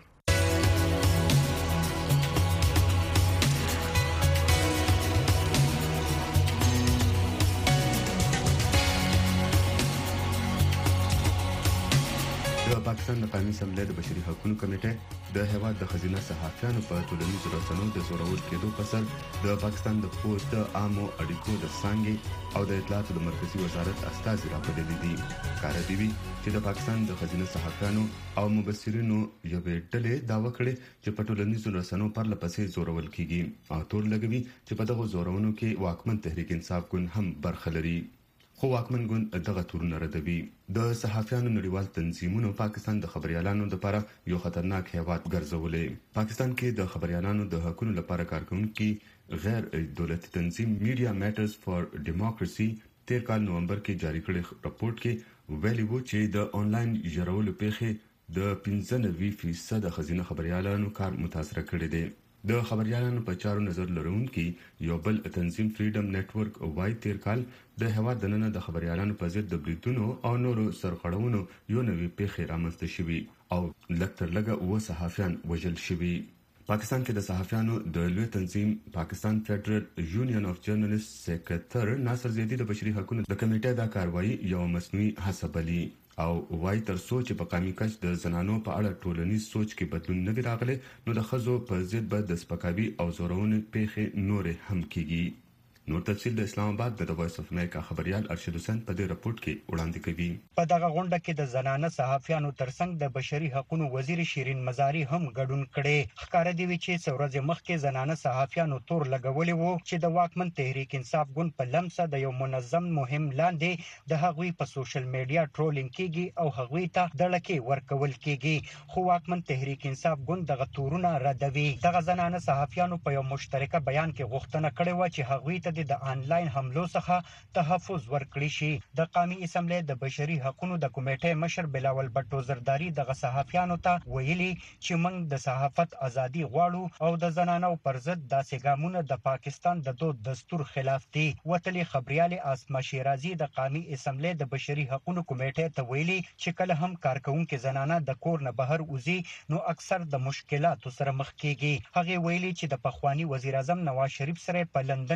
پاکستان د قومي اسمبلی د بشري حقوقو کمیټه د هیواد د خزینه صحافیانو په ټولنیزو رسنیو د زورور کېدو په سر د پاکستان د پوسټ عامو اړیکو د څنګه او د اطلاعاتو د مرکزی وزارت استازي راپورلي دي. کار دی وی چې د پاکستان د خزینه صحافیانو او مبصرینو یو ډلې داوا کړې چې په ټولنیزو رسنیو پر لپسې زورول کیږي او تور لګوي چې په دغه زورونو کې واکمن تحریک انصاف ګوند هم برخه لري. خو واکمن ګوند دغه تورونه ردوي. د صحافیانو نړیوال تنظیمونو پاکستان د خبريالانو لپاره یو خطرناک هیواد ګرځولې. پاکستان کې د خبريالانو د حقوقو لپاره کارکونکي غیر دولتي تنظیم میډیا میټرز فار ډیموکراسي تیر کال نومبر کې جاری کړی راپورټ کې ویلي وو چې د انلاین ژړولو پیښې د پنځه نوي فیصد خزینه خبريالانو کار متاثر کړی دی. د خبريالانو په چارو نظر لرونکي یو بل تنظیم فریډم نتورک وای تیر کال د هوا دننه د خبريالانو په ضد د بریټونو او نورو سرغړونو یو نوې پیښه رامنځته شوې او لکتر لګه و صحافیان وژل شوي. پاکستان کې د صحافیانو د لوی تنظیم پاکستان فدرال یونین اف جرنالست سیکریټر ناصر زیدی د بشري حقوقو د کمیټې د کاروایی یو مصنوعي هڅه بلی او وای تر سوچ په قامي کچ د زنانو په اړه ټولنیز سوچ کې بدلون نه دی راغلی نو د خزو په ضد به د سپکاوي او زورونې پیښې نور هم کیږي. نور تفصیل د اسلام آباد د وایس اف امریکا خبريال ارشد حسین په دې راپورټ کې وړاندې کوي. په دغه غونډه کې د زنانه صحافیانو ترڅنګ د بشري حقوقو وزیر شیرین مزاری هم ګډون کړي. ښکار دی چې څورځ مخکې زنانه صحافیانو تور لګولې وو چې د واکمن تحریک انصاف ګوند په لمسه د یو منظم مهم لاندې د هغوی په سوشل میډیا ټرولینګ کیږي او هغوی ته دړکې ورکول کیږي. خو واکمن تحریک انصاف ګوند دغه تورونه ردوي. دغه زنانه صحافیانو په یو مشترکه بیان کې غوښتنه کړې و چې هغوی ته د آنلاین حملو څخه تحفظ ورکړي شي. د قومي اسمبلی د بشري حقوقو د کمیټې مشر بلاول بټو زرداری دغه صحافیانو ته ویلي چې موږ د صحافت ازادي غواړو او د زنانو پر ضد داسې ګامونه د پاکستان د دود دستور خلاف دي. وتلي خبريال اسما شیرازي د قومي اسمبلی د بشري حقوقو کمیټې ته ویلي چې کله هم کارکونکو زنانه د کور نه بهر وځي نو اکثر د مشکلاتو سره مخ کیږي. هغه ویلي چې د پخوانی وزیر اعظم نواز شریف سره په لندن کې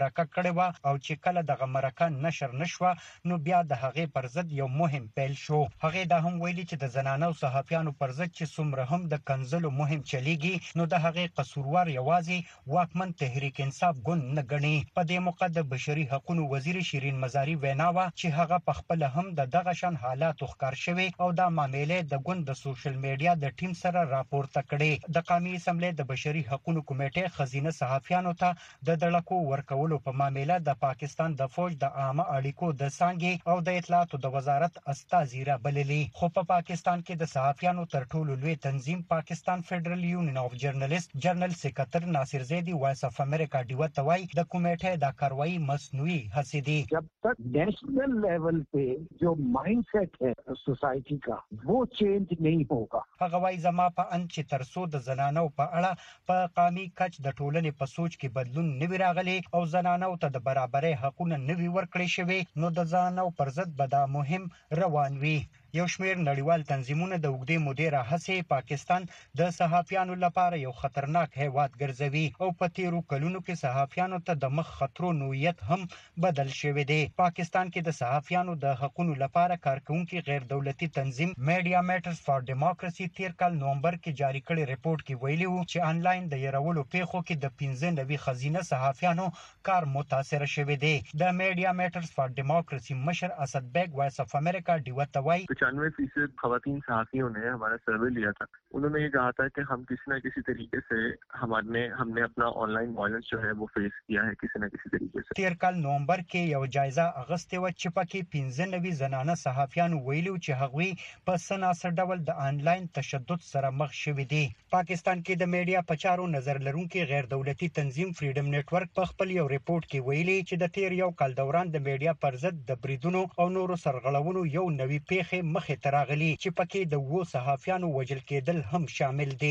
مرکه کړې و او چې کله دغه مرکه نشر نشوه نو بیا د هغې پر ضد یو مهم پیل شو. هغې دا هم ویلي چې د زنانو صحافیانو پر ضد چې څومره هم د کنځلو مهم چلیږي نو د هغې قصوروار یوازې واکمن تحریک انصاف ګوند نه ګڼي. په دې موقع د بشري حقوقو وزیر شیرین مزاری وینا وه چې هغه په خپل هم د دغه شان حالاتو ښکار شوی او دا معاملې د ګوند د سوشل میډیا د ټیم سره راپورته کړي. د قومي اسمبلی د بشري حقوقو کمیټې خزینه صحافیانو ته د دړکو ورکولو په معاملې د پاکستان د فوج د عامه اړیکو د څانګې او د اطلاعاتو د وزارت استازي را بللي. خو په پاکستان کې د صحافیانو تر ټولو لوی تنظیم پاکستان فدرل یونین اف جرنالست جنرال سیکریټر ناصر زیدی وایس اف امریکا ډیو ته وایي د کمیټې د کاروایی مصنوعي هڅې دي. जब तक नेशनल लेवल पे जो माइंडसेट है सोसाइटी का वो चेंज नहीं होगा. هغه وایي زما په ان چې ترڅو د زنانو په اړه په قومي کچ د ټولنې په سوچ کې بدلون نه وي راغلی او زنانو ته د برابرۍ حقونه نه وي ورکړي شوي نو د زنانو پر ضد به دا مهم روان وي. یو شمېر نړیوال تنظیمونه د اوږدې مودې راهیسې پاکستان د صحافیانو لپاره یو خطرناک هیواد ګرځوي او په تیرو کلونو کې صحافیانو ته د مخ خطرو نوعیت هم بدل شوی دی. پاکستان کې د صحافیانو د حقوقو لپاره کارکونکي غیر دولتي تنظیم میډیا میټرز فار ډیموکراسي تیر کال نومبر کې جاری کړي ریپورت کې ویلي وو چې آنلاین د يرولو پیښو کې د پنځه نوي خزینه صحافیانو کار متاثر شوی دی. د میډیا میټرز فار ډیموکراسي مشر اسد بیگ وایس اف امریکا ډیو ته وایي पचानवे फीसद खवातीन सहाफियों ने हमारा सर्वे लिया था. उन्होंने ये कहा था कि हम किसी न किसी तरीके से हमारे हमने अपना ऑनलाइन वायलेंस जो है वो फेस किया है किसी न किसी तरीके से. تیر کال نومبر کې یو جایزه اغستې و چې پکې پنځه نوي زنانه صحافیانو ویلي چې هغوی په سناسر ډول د آنلاین تشدد سره مخ شوي دي. پاکستان کې د میډیا په چارو نظر لرونکي غیر دولتي تنظیم فریډم نتورک په خپل یو ریپورت کې ویلي چې د تیر یو کال دوران د میډیا پر ضد د بریدونو او نورو سرغړونو یو نوي پیښه مخې ته راغلي چې پکې د وو صحافیانو وژل کېدل هم شامل دي.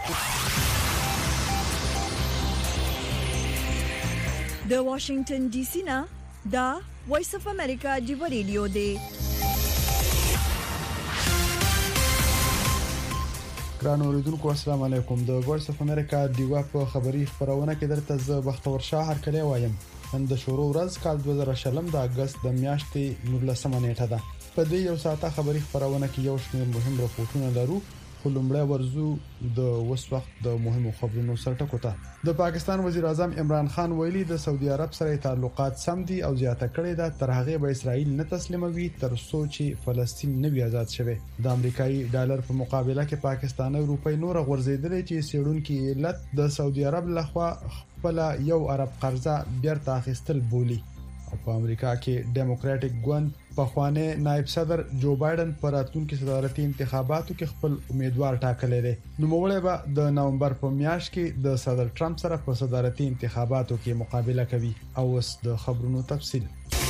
د واشنگټن ډي سي نه دا وایس اف امریکا ډیو ریډیو دی. ګران اوریدونکو السلام علیکم. د وایس اف امریکا ډیو په خبري خبرونه کې درته ز بختور شاه هر کله وایم. نن د شروع ورځ کال دوه زره شلم د اگست د میاشتې نولسمه نیټه ده. په دې یو ساعته خبري خبرونه کې یو شمېر مهم راپورټونه لرو. خو لومړی ورزو د وس وخت د مهمو خبرونو سرټکو ته. د پاکستان وزیر اعظم عمران خان ویلي د سعودي عرب سره تعلقات سم دي او زیاته کړې ده تر هغه به اسرائیل نه تسلیموي تر څو چې فلسطین نه وي آزاد شوی. د امریکایي ډالر په مقابله کې پاکستاني روپۍ نور غورځېدلې چې سیړونکو علت د سعودي عرب لخوا خپل یو عرب قرضه بیرته اخیستل بولی. په امریکا کې ډیموکراټک ګوند په خوانه نائب صدر جو بایدن پر راتلونکو صدارتي انتخاباتو کې خپل امیدوار ټاکلی دی. نوموړی به د نومبر په میاشت کې د صدر ټرمپ سره په صدارتي انتخاباتو کې مقابله کوي. او اوس د خبرونو تفصیل.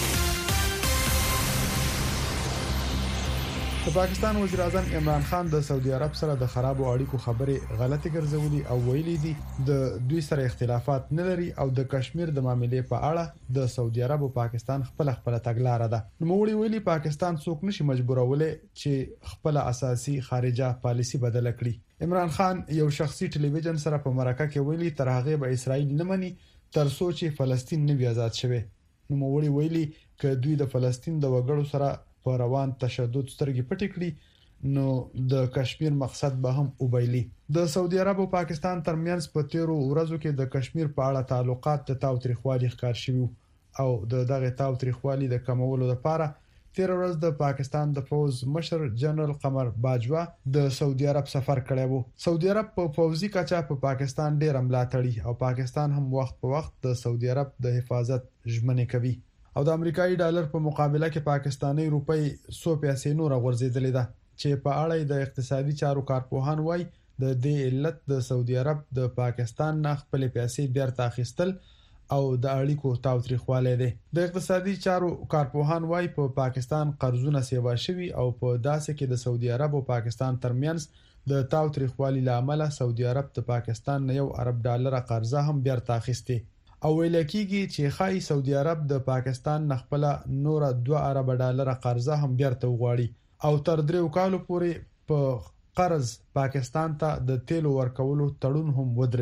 د پاکستان وزیر اعظم عمران خان د سعودي عرب سره د خرابو اړیکو خبرې غلطي ګرځولي او ویلي دي د دوی سره اختلافات نه لري او د کشمیر د معاملې په اړه د سعودي عرب او پاکستان خپل خپل تګلارې ده. نوموړي ویلي پاکستان څوک نشي مجبورولای چې خپل اساسي خارجه پالیسی بدل کړي. عمران خان یو شخصي ټلویزیون سره په مرکه کې ویلي تر هغه به اسرائیل نه مني تر څو چې فلسطین نه وي آزاد شوی. نوموړي ویلي ک دوی د فلسطین د وګړو سره په روان تشدد سترګې پټې کړې نو د کشمیر مقصد به هم وبایلي. د سعودي عرب او پاکستان ترمنځ په تیرو ورځو کې د کشمیر په اړه تعلقات د تاوتریخوالي ښکار شوي او د دغه تاوتریخوالي د کمولو لپاره تیر ورځ د پاکستان د فوز مشر جنرال قمر باجوا د سعودي عرب سفر کړی وو. سعودي عرب په فوزي کچا په پاکستان ډیر ملاتړي او پاکستان هم وخت په وخت د سعودي عرب د حفاظت ژمنې کوي. او د امریکایي ډالر په مقابله کې پاکستاني روپۍ څو پیسې نور غورځېدلې ده چې په اړه د اقتصادي چارو کارپوهان وایي د دې علت د سعودي عرب د پاکستان نه خپل پیسې بیرته اخیستل او د اړیکو تاوتریخوالی دی. د اقتصادي چارو کارپوهان وایي په پاکستان قرضونه سیوا شوي او په داسې کې د سعودي عرب او پاکستان ترمنځ د تاوتریخوالي لامل سعودي عرب د پاکستان نه یو ارب ډالر قرضه هم بیرته اخیستي او ویل کېږي چې خای سعودي عرب د پاکستان نخپله نور دوه ارب ډالر قرضه هم بیرته وغواړي او تر دریو کالو پورې په قرض پاکستان ته د تیلو ورکولو تړون هم ودروي.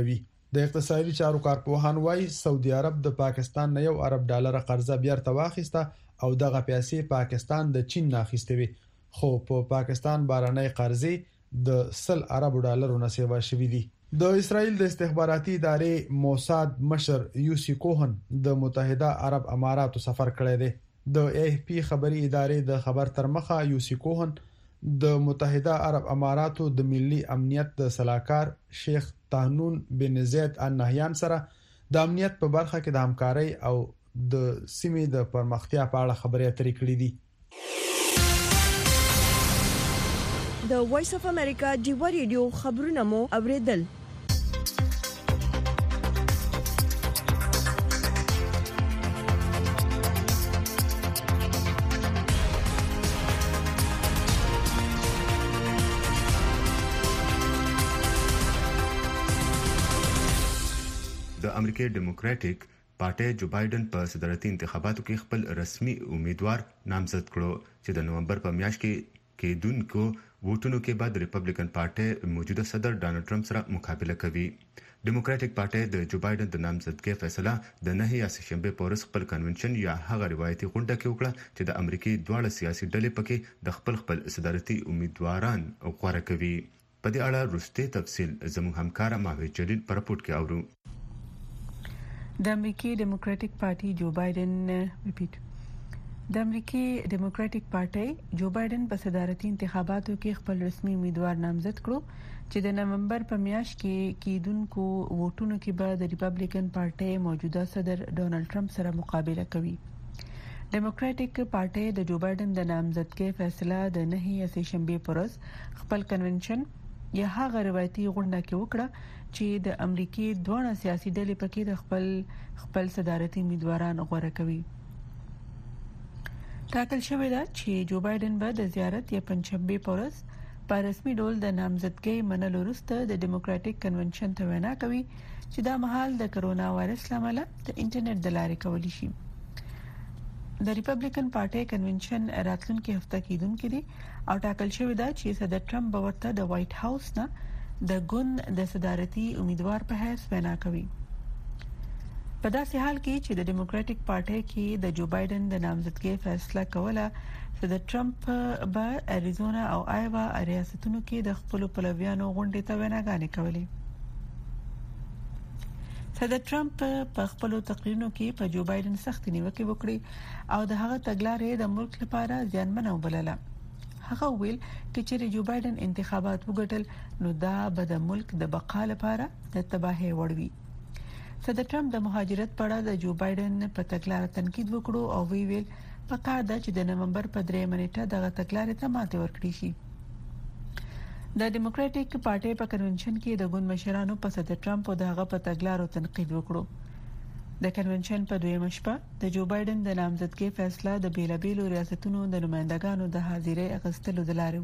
د اقتصادي چارو کارپوهان وايي سعودي عرب د پاکستان نه یو ارب ډالر قرضه بیرته واخیسته او دغه پیسې پاکستان د چین نه اخیستې وي خو په پا پاکستان بارنۍ قرضې د سل ارب ډالرو نه سیوا شوې دي د اسرائیل د استخباراتي ادارې موساد مشر یوسی کوهن د متحده عرب اماراتو سفر کړی دی د ای اف پی خبري ادارې د خبر تر مخه یوسی کوهن د متحده عرب اماراتو د ملي امنیت د صلاحکار شیخ طاهنون بن زید ال نهیان سره د امنیت په برخه کې د همکارۍ او د سیمې د پرمختیا په اړه خبرې اترې کړې دي د وایس اف امریکا ډیو ریډیو خبرونه مو اوریدل د امریکای ډیموکراټیک پارټي جو بایدن په صدارتي انتخاباتو کې خپل رسمي امیدوار نامزد کړو چې د نومبر په میاشت کې کېدونکو ووټونو کې بعد ریپبلیکن پارټي موجوده صدر ډانلډ ټرمپ سره مقابله کوي ډیموکراټیک پارټي د جو بایدن د نامزدګۍ فیصله د نه یا سهشنبه په ورځ خپل کنونشن یا هغه روایتي غونډه کې وکړه چې د امریکای دواړه سیاسي ډلې پکې د خپل خپل صدارتي امیدواران غوړه کوي په دې اړه وروستي تفصيل زموږ همکار ماوی جلیل پر راپورټ کې اورو د امریکای ډیموکراټیک پارټي جو بایدن ریپیټ د امریکای ډیموکراټیک پارټي جو بایدن په صدارتي انتخاباتو کې خپل رسمي امیدوار نامزد کړو چې د نومبر په میاشت کې کېدونکو ووټونو کې به د ریپبلیکن پارټي موجوده صدر ډانلډ ټرمپ سره مقابله کوي ډیموکراټیک پارټي د جو بایدن د نامزدګۍ فیصله د نه یا سهشنبه پر ورځ خپل کنونشن یا هغه روایتي غونډه کې وکړه چې د امریکای دوه سیاسي ډلې پکې د خپل خپل صدارتي امیدواران غوړه کوي ټاکل شوی دا چې جو بایدن به د زیارت یا پنځشنبه په ورځ په رسمي ډول د نامزدګۍ منلو وروسته د ډیموکراټیک کنونشن ته وینا کوي چې دا مهال د کرونا وایرس لامل د انټرنیټ د لارې کولی شي د ریپبلیکن پارټي کنونشن راتلونکي هفته کېدونکې دي او ټاکل شوی دا چې صدر ټرمپ به ورته د وایټ هاوس نه د ګوند د صدارتي امیدوار په حیث وینا کوي په داسې حال کې چې د ډیموکراټیک پارټي کې د جو بایدن د نامزدګۍ فیصله کوله صدر ټرمپ به اریزونا او آیوا ریاستونو کې د خپل پلویانو غونډې ته ویناګانې کولې صدر ټرمپ په خپل تقریرونو کې په جو بایدن سخت نیوکه وکړي او د هغه تګلارې د ملک لپاره ځانمنه وبلله هغه ویل چې چې جو بایدن انتخابات وګټل نو دا به د ملک د بقا لپاره د تباہي وړوي صدر ټرمپ د مهاجرت په اړه د جو بایدن په تګلارې تنقید وکړو او وی ویل پکار ده چې د نومبر په درې منېټه دغه تګلارې ته ماته ورکړي شي د ډیموکراټیک پارټي په کنونشن کې د ګوند مشرانو په صدر ټرمپ او دغه په تګلارو تنقید وکړو د کنونشن په دویمه شپه د جو بایدن د نامزدګۍ فیصله د بیلابیلو ریاستونو د نمائندګانو د حاضرۍ اغستلو د لارې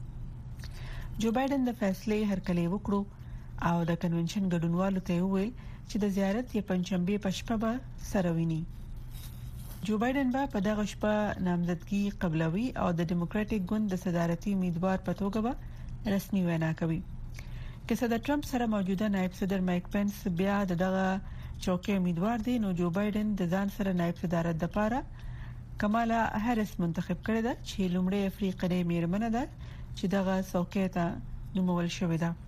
وشوه جو بایدن د فیصلې هرکلی وکړو او د کنونشن ګډونوالو ته ویل چې د زیارت یې پنځشنبه په شپه به سره ویني جو بایدن به په دغه شپه نامزدګي قبلوي او د ډیموکراټیک ګوند د صدارتي امیدوار په توګه به رسمي وینا کوي که صدر ټرمپ سره موجوده نائب صدر مایک پنس بیا دغه چوکي امیدوار دي نو جو بایدن د ځان سره نائب صدارت لپاره کمالا هریس منتخب کړی دی چې لومړی افریقی میرمن ده چې دغه څوکۍ ته نومول شوې ده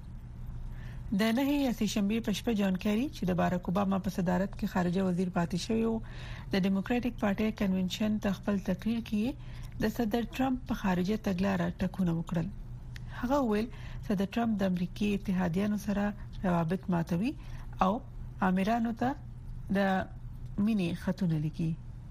د نه یا سهشنبه په شپه جان کیری چې د باراک اوباما په صدارت کې خارجه وزیر پاتې شوی او د ډیموکراټیک پارټي کنونشن ته خپل تقریر کې د صدر ټرمپ په خارجه تګلارې ټکونه وکړل هغه ویل صدر ټرمپ د امریکای اتحادیانو سره روابط ماتوي او امیرانو ته د مینې خطونه لیکي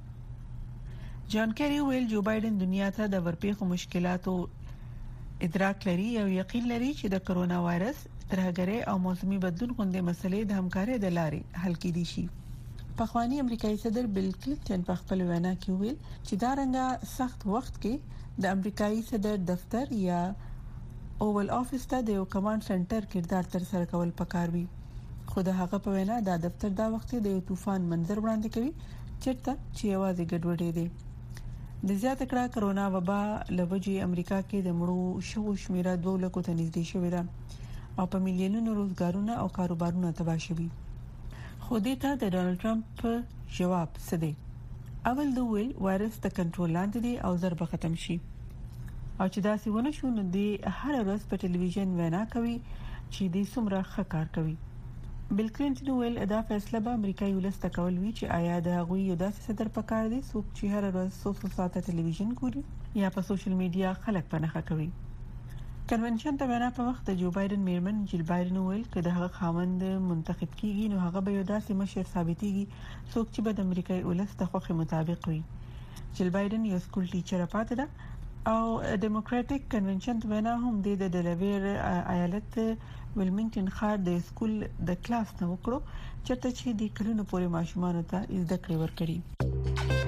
جان کیری ویل جو بایدن دنیا ته د ورپېښو مشکلاتو ادراک لري او یقین لري چې د کرونا وایرس ترهګرۍ او موسمي بدلون غونډې مسلې د همکارۍ د لارې حل کېدي شي پخوانی امریکایي صدر بل کلینټن په خپل وینا کې ویل چې دا رنګه سخت وخت کې د امریکایي صدر دفتر یا اوول افیس ته د یو کمانډ سنټر کردار تر سره کول پکار وي خو د هغه په وینا دا دفتر دا وخت د یو طوفان منظر وړاندې کوي چیرته چې आवाज ګډوډې دي د زیات کړه کرونا وبا لوجي امریکا کې د مړو شو شمیره دوه لکو ته نږدې شوې ده او په میلیونونو روزګارونه او کاروبارونه تباہ شوي. خو دې ته د ډانلډ ټرمپ جواب څه دی؟ اول د ویل وایرس د کنټرول لاندې دی او ضرب ختم شي، او چې دا څه ونه شو نو دی هر ورځ په ټلویزیون وینا کوي چې دې څومره ښه کار کوي. بل کلینټن ویل دا فیصله به امریکایي ولس ته کول وی چې آیا د هغوی یو داسې صدر پکار دی څوک چې هر ورځ څو څو ساعته ټلویزیون ګوري یا په سوشل میډیا خلک پنهخه کوي. کنونشن ته وینا په وخت د جو بایدن میرمن جیل بایدن ویل چې د هغه خاوند منتخب کیږي نو هغه به یو داسې مشر ثابتېږي څوک چې به د امریکایي ولس د خوښه مطابق وي. جیل بایدن یو سکول ټیچر پاتې ده او ډیموکراټک کنونشن وینا هم د ډلویر ایالت ویلمنګټن ښار د سکول د کلاس نه وکړو چرته چې د کلونو پورې ماشومان ته زده کړې ورکړي.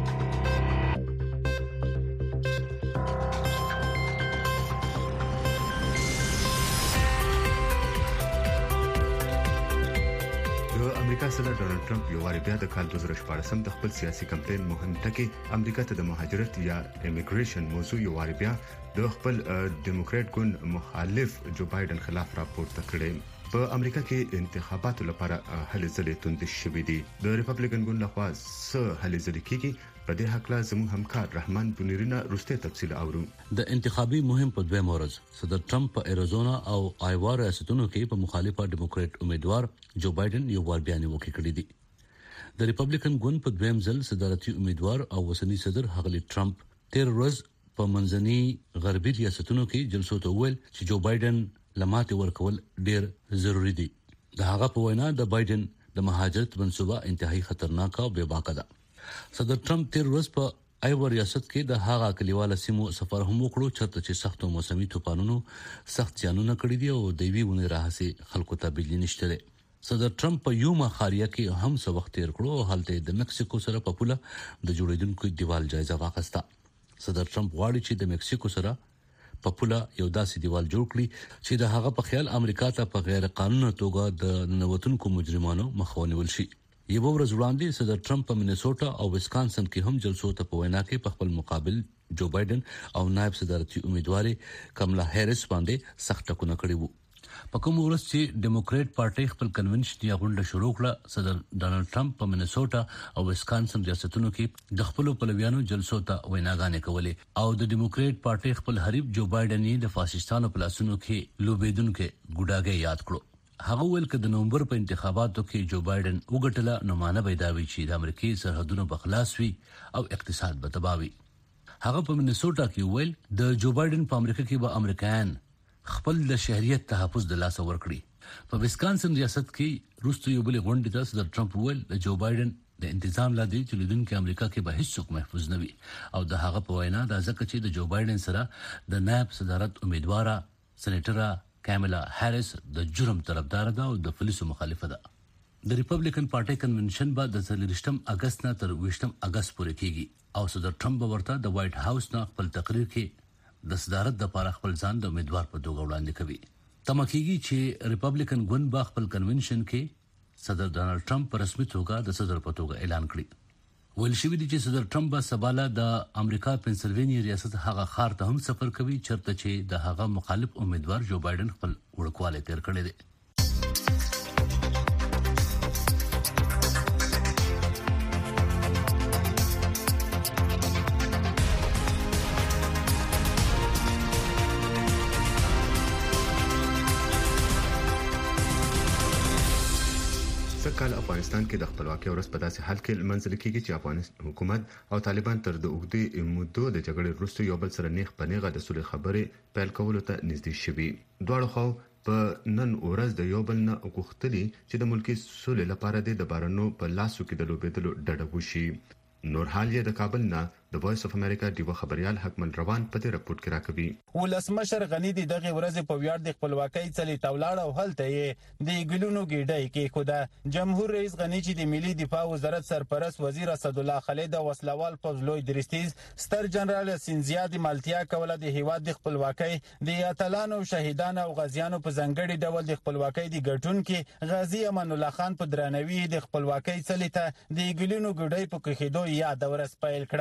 امریکا صدر ډونالد ټرمپ یو واری بیا د کال دوه زره شپږ د خپل سیاسي کمپاین مهم ټکی امریکا ته د مهاجرت یا امیګریشن موضوع یو واری بیا د خپل ډیموکرات ګوند مخالف جو بایدن خلاف راپورته کړی. په امریکا کې انتخاباتو لپاره هلې ځلې توندې شوې دي. د ریپبلیکن ګوند لخوا څه هلې ځلې کیږي په دې حق لا زموږ همکار رحمان بنیرینا روسته تفصیل اورو. د انتخابي مهم په دویم ورځ صدر ټرمپ په ایریزونا او آیوا ریاستونو کې په مخالفه ډیموکرات امیدوار جو بایدن یو وار بیان وکړی کړی دی. د ریپبلیکن ګوند په دویم ځل صدارتي امیدوار او وسنی صدر هغلی ټرمپ تیر ورځ په منځني غربي ریاستونو کې جلسو ته ویل چې جو بایدن لماته ورکول ډیر ضروری دی. د هغه په وینا د بایدن د مهاجرت منصوبه انتهایی خطرناک او بے باکه ده. صدر ټرمپ تیر ورځ په آیوا ریاست کې د هغه کلیواله سیمو سفر هم وکړو چرته چې سختو موسمي طوفانونو سخت زیانونه کړی دي او د وی ونه راهسي خلکو ته بجلی نشته. صدر ټرمپ په یوما خاریه کې هم څه وخت تیر کړو او حالت د مکسیکو سره په پوله د جوړیدونکو دیوال جایزه واخیسته. صدر ټرمپ غواړي چې د مکسیکو سره په پوله یو داسې دیوال جوړ کړي چې د هغه په خیال امریکا ته په غیر قانوني توګه د نوتونکو مجرمانو مخاونول شي. یو ورځ وړاندې صدر ټرمپ په مینیسوټا او ویسکانسن کې هم جلسو ته په وینا کې په خپل مقابل جو بایدن او نائب صدارتي امیدوار کملا هریس باندې سخت ټکونه کړي وو. په کوم ورځ چې ډیموکرات پارټي خپل کنونشن یا غونډه شروع کړه صدر ډانلډ ټرمپ په مینیسوټا او ویسکانسن ریاستونو کې د خپل پلویانو جلسو ته ویناګانې کولې او د ډیموکرات پارټي خپل حریف جو بایدن یې د فاشیستانو پلاسونو کې لوبیدونکو ګډاګي یاد کړو. هغه ویل چې د نومبر په انتخاباتو کې جو بایدن وګټله نو معنی پیداوي چې د امریکای سرحدونو په خلاص وي او اقتصاد به تباوي. هغه په مینیسوټا کې ویل د جو بایدن په امریکا کې به امریکایان خپل د شهریت تحفظ د لاس ورکړي. په ویسکانسن ریاست کې روسو یو بل غونډه ته صدر ټرمپ ویل د جو بایدن د انتظام لاندې چې لیدونکو امریکا کې به هیڅ محفوظ نه وي او د هغه په وینا د ځکه چې د جو بایدن سره د نائب صدارت امیدواره سېنیټر کاملا هریس د جرم طرفدار ده او د پولیسو مخالفه ده. د ریپبلیکن پارټي کنونشن به د څلورشتم اگست نه تر ویشتم اگست پورې کیږي او صدر ټرمپ ورته د وایټ هاوس نه خپل تقریر کې د صدارت لپاره خپل ځان د امیدوار په توګه وړاندې کوي. تمه کیږي چې ریپبلیکن ګوند به خپل کنونشن کې صدر ډانلډ ټرمپ په رسمي توګه د صدر په توګه اعلان کړي. ویل شوی دی چې صدر ټرمپ به سباله د امریکا پنسلوانیا ریاست هغه ښار ته هم سفر کوي چرته چې د هغه مخالف امیدوار جو بایدن خپل وړکواله تیر کړی دی. کال افغانستان کې د خپلواکۍ ورځ په داسې حال کې لمانځل کېږي چې افغان حکومت او طالبان تر د اوږدې مودو د جګړې وروسته یو بل سره نیغ په نیغه د صلح خبرې پیل کولو ته نږدې شوي. دواړو خواو په نن ورځ د یو بل نه غوښتلي چې د ملکي صلح لپاره د بارانو په لاسو کې د لوبېدلو ډډه وشي. نور حال یې د کابل نه د وایس اف امریکا دیو خبريال حکمن روان په دې راپورټ کې راکوي. ولسمشر غنی د دغه ورځ په ویاړ د خپلواکۍ چلی تولاړ او هلته یې د ګلونو ګډای کې خوده جمهور رئیس غنی چې د ملي دفاع وزارت سرپرست وزیر اسد الله خالد او وسلوال فضلوی درستیز ستر جنرال سینزیا د مالتیا کوله د هیواد د خپلواکۍ د اتلانو شهیدانو او غازیانو په ځنګړي ډول د خپلواکۍ د ګټون کې غازی امان الله خان په درنوي د خپلواکۍ چلی ته د ګلونو ګډای په کېدو یاد ورځ پیل کړه.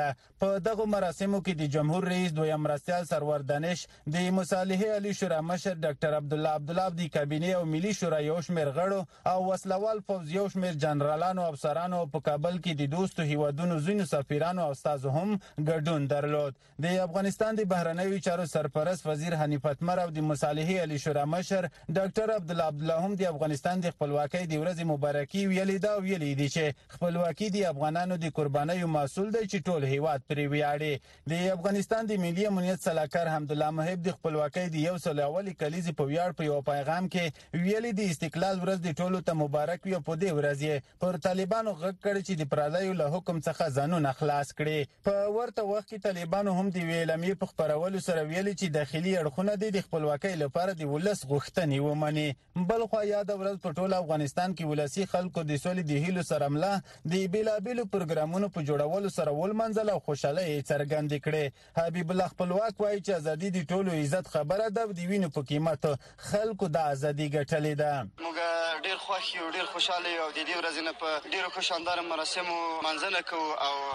په دغه مراسمو کې د جمهور رئیس دویم مرستیال سرور دانش، د مصالحې علی شورا مشر ډاکټر عبدالله عبدالله، د کابینې او ملي شورا یو شمېر غړو او وسلوال پوځ یو شمېر جنرالانو او افسرانو په کابل کې د دوستو هیوادونو ځینو سفیرانو او استازو هم ګډون درلود. د افغانستان د بهرنیو چارو سرپرست وزیر حنیف اتمر او د مصالحې علی شورا مشر ډاکټر عبدالله عبدالله هم د افغانستان د خپلواکۍ د ورځې مبارکي ویلې ده او ویلې دي چې خپلواکي د افغانانو د قربانیو محصول دی چې ټول هیواد پرې ویاړي. د افغانستان د ملي امنیت سلاکار حمدالله محب د خپلواکۍ د یو سل اولې کلیزې په ویاړ په یو پیغام کې ویلي د استقلال ورځ د ټولو ته مبارک وي. په دې ورځ یې پر طالبانو غږ کړی چې د پردیو له حکم څخه ځانونه خلاص کړي. په ورته وخت کې طالبانو هم د اعلامیې په خپرولو سره ویلي چې داخلي اړخونه د خپلواکۍ لپاره د ولس غوښتنې ومني. بل خو یاد ورځ په ټول افغانستان کې ولسی خلکو د سولې د هیلو سره مله د بیلابیلو پروګرامونو په جوړولو سره ولمنځل او خوشحالي څرګندې کړې. حبیب الله خپلواک وایي چې ازادي د ټولو عزت خبره ده، د وینو په قیمت خلکو د ازادي ګټلې ده. موږ ډیر خوښ یو، ډیر خوشاله یو، د دې ورځې نه په ډیرو ښه شاندار مراسمو منځنه کوو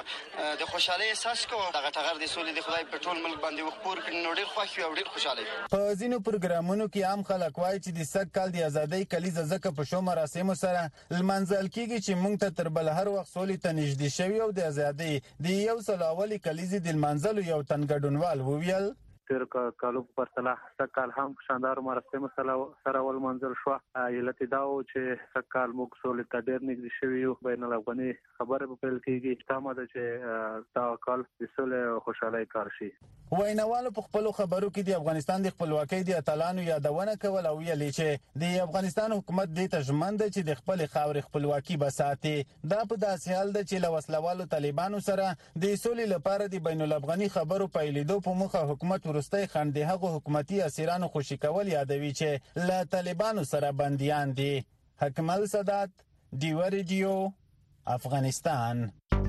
او د خوشحالۍ احساس کوو. دغه ټغر د سولې د خدای په ټول ملک باندې وخپور کړي، نو ډیر خوښ یو او ډیر خوشاله یو. په ځینو پروګرامونو کې عام خلک وایي چې د سږ کال د ازادۍ کلیزه ځکه په شو مراسمو سره لمانځل کېږي چې موږ ته تر بل هر وخت سولې ته نږدې شوي او د ازادۍ د یو سل اولې کلیزې د لمانځلو یو تن ګډونوال وویل تیر کالو په پرتله سږ کال هم شاندار مراسمو سره ولمانځل شوه. علت دا و چې سږ کال موږ سولې ته ډېر نږدې شوي یو. بین الافغاني خبرې به پیل کېږي. تمه ده چې دغه کال د سولې او خوشحالۍ کال شي. ویناوالو په خپلو خبرو کې د افغانستان د خپلواکۍ د اتلانو یادونه کول او ویلي چې د افغانستان حکومت دې ته ژمن دی چې د خپلې خاورې خپلواکي به ساتي. دا په داسې حال ده چې له وسلوالو طالبانو سره د سولې لپاره د بین الافغاني خبرو پیلېدو په موخه حکومت وروستی خنډ د هغو حکومتي اسیرانو خوشي کول یادوي چې له طالبانو سره بندیان دي. حکمل سادات، ډیوه ریډیو، افغانستان.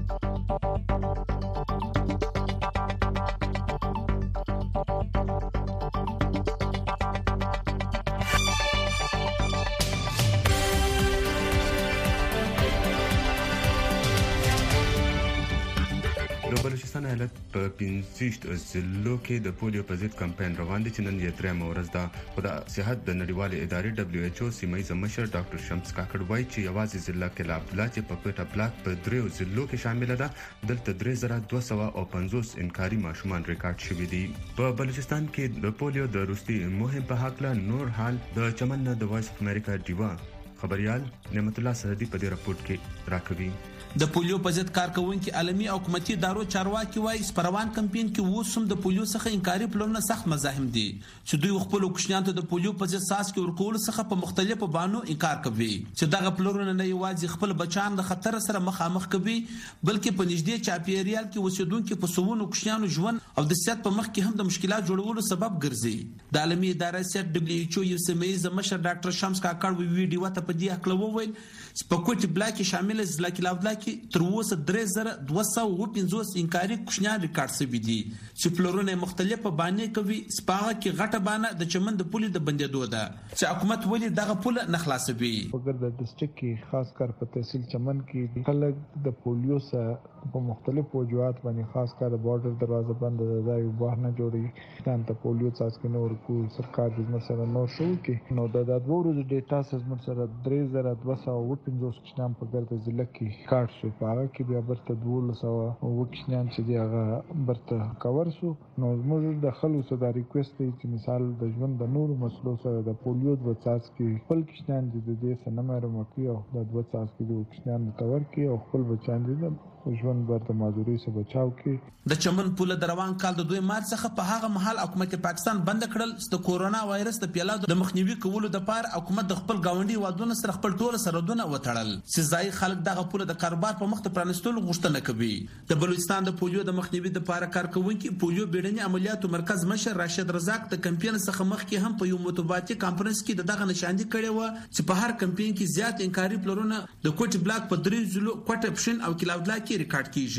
د بلوچستان ایالت په پنځه ضلعو کې د پولیو په ضد کمپاین روان دي چې نن یې درېیمه ورځ ده. خو د صحت د نړیوالې ادارې ډبلیو ایچ او سیمه مشر ډاکټر شمس کاکړ وایي چې یوازې ضلع کلا عبدالله چې په کوټه بلاک په دریو ضلعو کې شامله ده، دلته درې زره دوه سوه او پنځوس انکاري ماشومان ریکارډ شوي دي. په بلوچستان کې د پولیو د وروستي مهم په هکله نور حال د چمن نه د وایس اف امریکا ډیوا خبريال نعمت الله سرحدي په دې راپورټ کې راکوي. د پولیو په ضد کارکونکو عالمي او حکومتي ادارو چارواکي وایي سپروان کمپاین کې اوس هم د پولیو څخه انکاري پلانونه سخت مزاحم دي چې دوی خپل کوښښیان ته د پولیو په ضد ساس کې ورکول څخه په مختلفو بانو انکار کوي چې دغه پلانونه نه یوازې خپل بچان د خطر سره مخامخ کوي بلکې په نږدې چاپیریال کې اوسیدونکو په سوونو کوښښیانو ژوند او د صحت په مخ کې هم د مشکلات جوړولو سبب ګرځي. د عالمي ادارې سیټ ډبلیو ایچ او یو سیمه مشر ډاکټر شمس کاکړ وی ویډیو ته په دې حق لوویل سپکوټ بلاک شامل ضلع کلاودلا کې تر اوسه درې زره دوه سوه اووه پنځوس انکاري کوښښیان ریکارډ شوي دي چې پلورونه مختلفه باندې کوي. سپاغه کې غټه بانه د چمن د پولې د بندېدو ده چې حکومت ولې دغه پوله نه خلاصوي. وګر د ډسټریکټ کې خاص کر په تحصیل چمن کې خلک د پولیو سره په مختلفو وجوهات باندې خاص کر د بارډر دروازه بند ده دا یو باه نه جوړي ځان ته پولیو څاڅکي نور کو سرکار د مسله نو شو کې نو د د دوه ورځې ډیټا سزمن سره درې زره دوه سوه اووه پنځوس کوښښیان په ګرد ضلع کې کارت شو. په هغه کې بیا برته دولس سوه اووه کوښښیان چې دی هغه برته کور شو. نو موږ د خلکو سره دا ریکوست دی چې مثال د ژوند د نورو مسلو سره د پولیو د څاڅکي خپل کوښښیان د دې سره نه محروم کړي او د دوه څاڅکي د کوښښیان تور کې او خپل بچان دي ژوند برته معذوري څخه بچاو کې. د چمن پوله د روان کال د دوه مارچ څخه په هغه مهال حکومت پاکستان بند کړل چې د کورونا وایرس د پیلادو د مخنیوي کولو لپاره حکومت د خپل گاونډي وادونو سره خپل ټول سرحدونه وتړل چې ځای خلک دغه پوله د کاروبار په مخ ته پرانستلو غوښتنه کوي. د بلوچستان د پولیو د مخنیوي لپاره کارکونکو پولیو بیړني عملیاتو مرکز مشر راشد رزاق د کمپاین څخه مخکې هم په یو مطبوعاتي کانفرنس کې دغه نشاندهي کړې و چې په هر کمپاین کې زیات انکاري پلانونه د کوټ بلاک په درې ضلعو کوټ پښین او کلاودلا کې ریکارډ کیږي.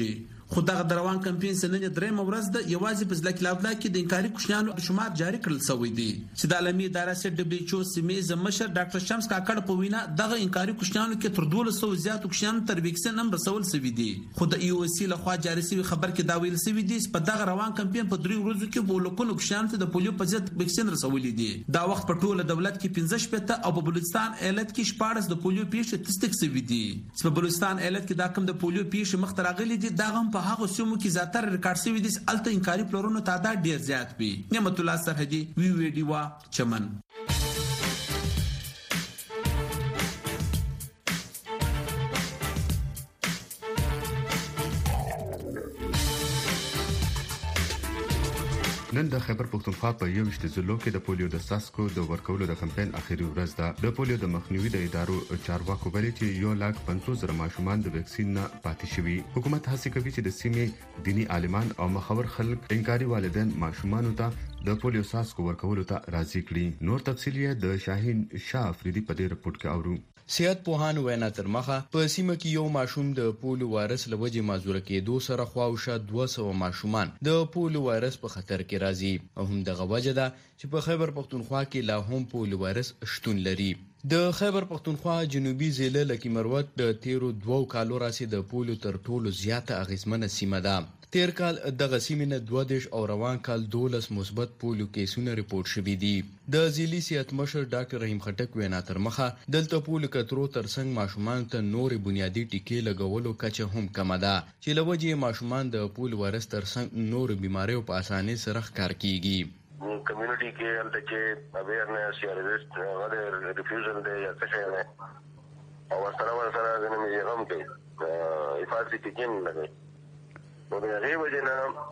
خو دغه روان کمپاین سنن درې مورز د یوازې په ځل کې لاولا کې د انکاري کوشنیانو شمار جاری کړل شوی دی چې د عالمي ادارې سره دبليو ایچ او سیمه مشر ډاکټر شمس کاکړ په وینا دغه انکاري کوشنیانو کې تر دوه سوه زیات کوشنیانو تر ویکسین هم رسول شوی دی خو د ای او سی لخوا جاری شوی خبر کې دا ویل شوی دی چې په دغه روان کمپاین په درې ورځو کې په لوکونو کوشنیانو ته د پولیو په ضد ویکسین رسولې دي دا وخت په ټوله دولت کې پنځه شپږ او په بلوچستان ایالت کې شپږ د پولیو پیښې تصدیق شوی دي چې په بلوچستان ایالت کې دا کم د پولیو پیښې مخ ته راغلي دي دا هم په هغه سیمو کې زیاتره ریکارډ شوی دي الته انکاري پلورونو تعداد ډیر زیات وي نعمت الله سرحدي وی وی ډی وا چمن نن د خیبر پښتونخوا په یو وشت ضلعو کې د پولیو د ساسکو د ورکولو د کمپاین اخیری ورځ ده د پولیو د مخنیوي د ادارو چارواکو ویلي چې یو لاک پنځوس زره ماشومان د ویکسین نه پاتې شوي حکومت هڅه کوي چې د سیمې دینی عالمان او مخور خلک انکاري والدین ماشومان ته د پولیو ساسکو ورکولو ته راضي کړي نور تفصیل یې د شاهین شاه افریدي په دې رپورت کې اورو صحت پوهان وینا تر مخه په سیمه کې یو ماشوم د پولیو وایرس لوجې معذور کېدو سره خواوشه دوه سوه ماشومان د پولیو وایرس په خطر کې راځي او هم دغه وجه ده چې په خیبر پښتونخوا کې لا هم پولیو وایرس شتون لري د خیبر پښتونخوا جنوبي ضلع لکه مروت د تیرو دوو کالو راځي د پولیو تر ټولو زیاته اغیزمنه سیمه ده تیر کال دغه سیمه نه دوه دیش او روان کال دولس مثبت پولیو کیسونه ریپورت شوي دي د ضلعي صحت مشر ډاکټر رحیم خټک وینا تر مخه دلته پولیو کترو ترڅنګ ماشومان ته نور بنیادی ټیکې لګولو کچه هم کم ده چې لوجې ماشومان د پولیو وایرس ترڅنګ نور بیماریو په اسانۍ سره ښکار کیږي کمیونټي کې الته چې اویرنس یا ریزست غیر ریفیوزل دی یا څه شی دی او سره سره د نومي غم کوي حفاظتي ټیکې لګي نو د هغې وجې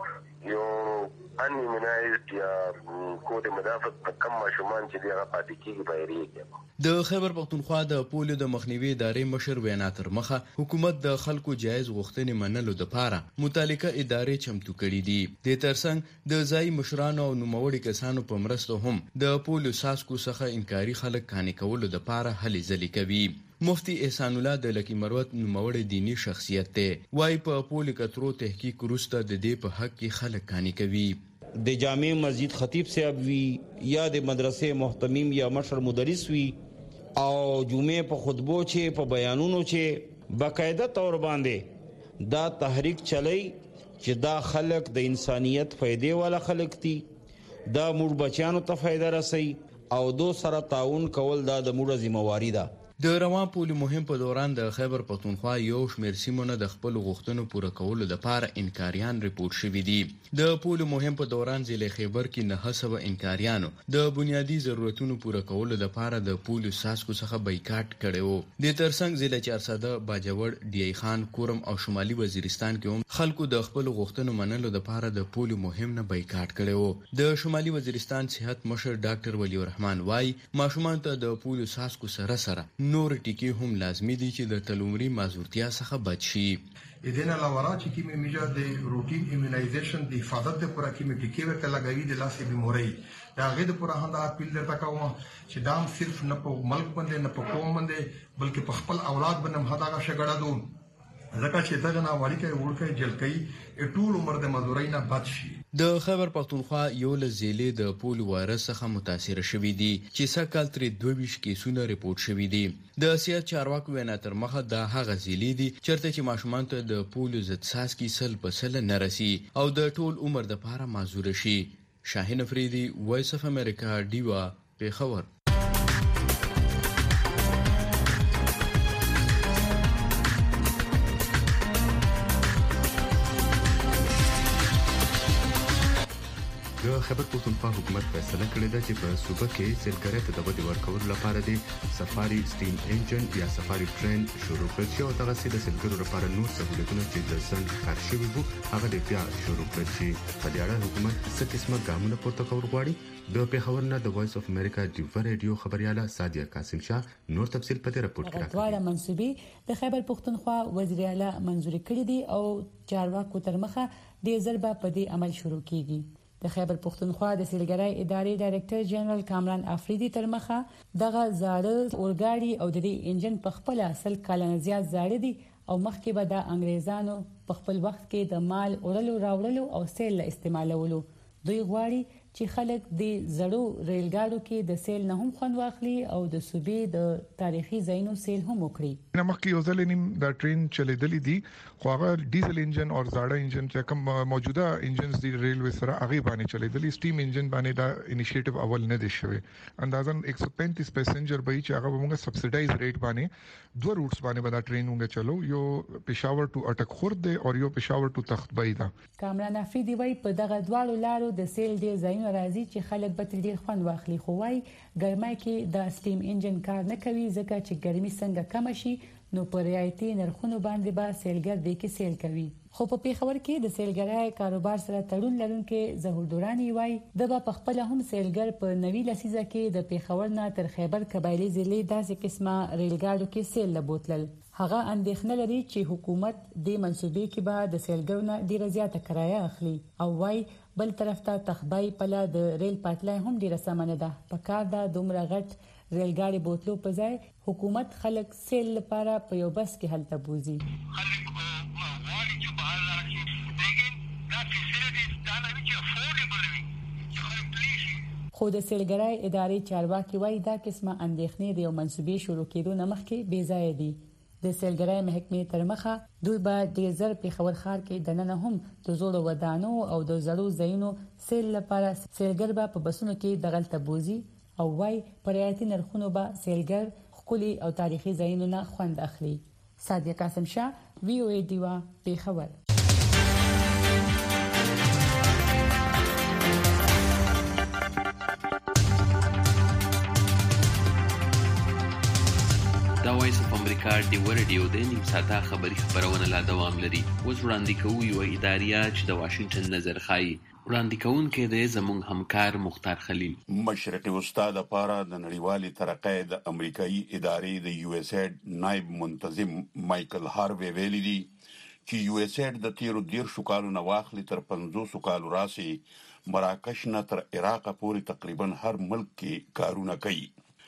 نه یو ان ایمونایزډ یا قوت مدافعت کم ماشومان چې دی هغه پاتې کېږي په ایریا کې د خیبر پښتونخوا د پولیو د مخنیوي ادارې مشر وینا تر مخه حکومت د خلکو جایز غوښتنې منلو لپاره متعلقه ادارې چمتو کړي دي د ترڅنګ د ځای مشرانو او نوموړي کسانو په مرسته هم د پولیو ساسکو څخه انکاري خلک قانع کولو لپاره هلې ځلې کوي مفتی احسان الله د لکی مروت نوموړی دینی شخصیت دی وای په پولیو کترو تحقیق وروسته د دې په حق کې خلک قانع کوي د جامع مسجد خطیب صاحب وی یا د مدرسې محتمم یا مشر مدرس وی او جمعې په خطبو چې په بیانونو چې باقاعده تور باندې دا تحریک چلی چې دا خلک د انسانیت فائدې والا خلک دي دا موږ بچیانو ته فائدہ رسي او دو سره تعاون کول دا د موږ ذمہواری ده د روان پولیو مهم په دوران د خیبر پښتونخوا یو شمېر سیمونه د خپل غوښتنو پوره کولو لپاره انکاریان ریپورت شوي دي د پولیو مهم په دوران ضلع خیبر کې نه سوه انکاریانو د بنیادی ضرورتونو پوره کولو لپاره د پولیو ساسکو څخه بایکاټ کړی و د ترڅنګ ضلع چارسده باجوړ ډی ای خان کورم او شمالي وزیرستان کې هم خلکو د خپل غوښتنو منلو لپاره د پولیو مهم نه بایکاټ کړی و د شمالي وزیرستان صحت مشر ډاکټر ولی الرحمن وای ماشومان ته د پولیو ساسکو سره سره نور ټیکې هم لازمي دي چې د تلومري معذورتیا څخه بچ شي اذن علاوه چې کی میجا د روټین ایمونایزیشن د حفاظت لپاره کی ټیکې ورته لګوي د لاسې بیموري دا غي د پوره هنده اپیل درته کوم چې دام صرف نه په ملک باندې نه په قوم باندې بلکې په خپل اولاد باندې هدا شګړه دو ځکه چې دغه نه وړي کې ورکه جلکې ټول عمر د مزورۍ نه بچ شي د خیبر پښتونخوا یو لزیلې د پولیو وایرس څخه متاثر شوې دي چې سکهال تر دوه ویشت کیسونه ریپورت شوې دي د صحت چارواکو وینا تر مخه د هغه زیلې دي چرته چې ماشومان ته د پولیو ضد ساسکي سل په سل نه رسي او د ټول عمر د پاره معذور شي شاهین افریدي وایس اف امریکا دیوا پیښور د خیبر پښتونخوا حکومت فیصله کړې ده چې په صوبه کې سیلګرۍ ته د ودې ورکولو لپاره د سفاري سټیم انجن یا سفاري ټرین شروع کړل شي او دغه سي د سیلګرو لپاره نور سہولتونه چې د ځند کار شوي وو هغه د بیا شروع کړل شي په دې اړه حکومت څه قسمه ګامونه پورته کول غواړي د پیښور نه د وایس اف امریکا ډیو ریډیو خبرياله سادیه قاسم شاه نور تفصیل په دې رپورت کې راغلی دغه منسوبي د خیبر پښتونخوا وزیر اعلی منزور کړی دی او چارواکو تر مخه د ضربه په دې عمل شروع کیږي د خیبر پښتونخوا د سیلګرۍ ادارې ډایریکټر جنرال کامران افریدي تر مخه دغه زاړه اورګاډي او د دې انجن په خپل اصل کال نه زیات زاړه دي او مخکې به د انګریزانو په خپل وخت کې د مال اورلو راوړلو او سیل استعمالولو. دوی غواړي چې خلک د زړو ریلګاډو کې د سیل نه هم خوند واخلي او د صوبې د تاریخي ځایونو سیل هم وکړي. نمخ یو ځل نیم د ټرین چلیدلې دي خو هغه ډیزل انجن او زاړه انجن چې کوم موجوده انجنز دی ریلوی سره هغه باندې چلیدلې سټیم انجن باندې دا انیشیټیو اول نه دی شوی. اندازن ایک سو پینتیس پیسنجر به چې هغه موږ سبسیډایز ریټ باندې دوه روټس باندې به دا ټرین موږ چلو، یو پېښور ټو اټک خورد دی او یو پېښور ټو تخت بای دا. کامران افریدي وای په دغه دواړو لارو د سیل ډیر ځایونه راځي چې خلک به تر ډیر خوند واخلي، خو وای ګرمای کې د سټیم انجن کار نه کوي ځکه چې ګرمي څنګه کم شي نو پر رعایتي نرخونو باندې به سیلګر د کې سیل کوي. خو په پیښور کې د سیلګرای کاروبار سره تړون لرونکي ظهور دورانی وای د په خپل هم سیلګر په نوې لسیزه کې د پیښور نه تر خیبر قبایلی ضلع داسې قسمه ریلګاډو کې سیل لبوتل. هغه اندېښنه لري چې حکومت د منسوبې کې به د سیلګرونو ډیره زیاته کرایه اخلي او وای بل طرف ته تخبای پله د ریل پټلای هم ډیره سمنه ده. په کار دا دومره غټ ریلګاډي بوتلو په ځای حکومت خلک سیل لپاره په یو بس کې هلته بوزي. خو د سیلګرای ادارې چارواکي وایي دا قسمه اندېښنې د یو منسوبې شروع کېدو نه مخکې بې ځایه دي. د سیلګرای محکمې تر مخه دوی به ډیر زر پیښور ښار کې دننه هم د زوړو ودانو او د زړو ځایونو سیل لپاره سیلګر به په بسونو کې دغلته بوزي او وای پر رعایتي نرخونو به سیلګر خولي او تاریخي ځایونو نه خوند اخلي. صادق قاسم شاه، وی او ای دیوا، پیښور. دا وایس اف امریکا ډیو رادیو د نیم ساعته خبری خبرونه لا دوام لري. اوس وړاندې کوو یو اداریه چې د واشنگټن نظر خایي. وړاندې کوونکی دی زموږ همکار مختار خلیل. مشرقي وسطا د پاره د نړیوالې ترقۍ د امریکایي ادارې د یو اس ایډ نائب منتظم مایکل هاروی ویلي دي چې یو اس ایډ د تیرو دیر شو کالو نه واخلي تر پنځوس کالو راسي مراکش نه تر عراق پورې تقریبا هر ملک کې کارونه کوي.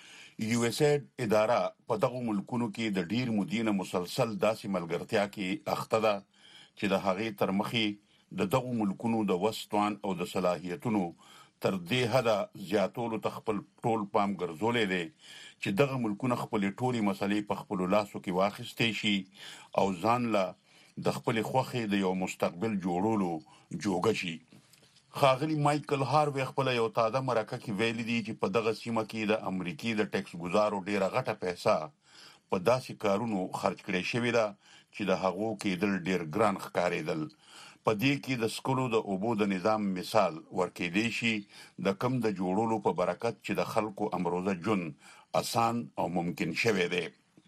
یو اس ایډ اداره په دغه ملکونو کې د ډیر مودینه مسلسل داسې ملګرتیا کې اخته ده چې د هغې تر مخې د دغه ملکونو د وسطوان او د صلاحیتونو تر دې حده زیاتولو ته خپل ټول پام ګرځولې دی چې دغه ملکونه خپلې ټولې مسلې په خپلو لاسو کې واخیستې شي او ځان له د خپلې خوښې د یو مستقبل جوړولو جوګه شي. خاغلی مایکل هاروی خپل یو تازه مرکه کې ویلي دي چې په دغه سیمه کې د امریکای د ټیکس گزارو ډیره غټه پیسې په داسې کارونو خرج کړي شوی ده چې د هغو کې دل ډیر ګران ښکارېدل. په دې کې د سکولو د اوبو د نظام مثال ورکېدی شي د کم د جوړولو په برکت چې د خلکو امروزه جون آسان او ممکن شوی دی.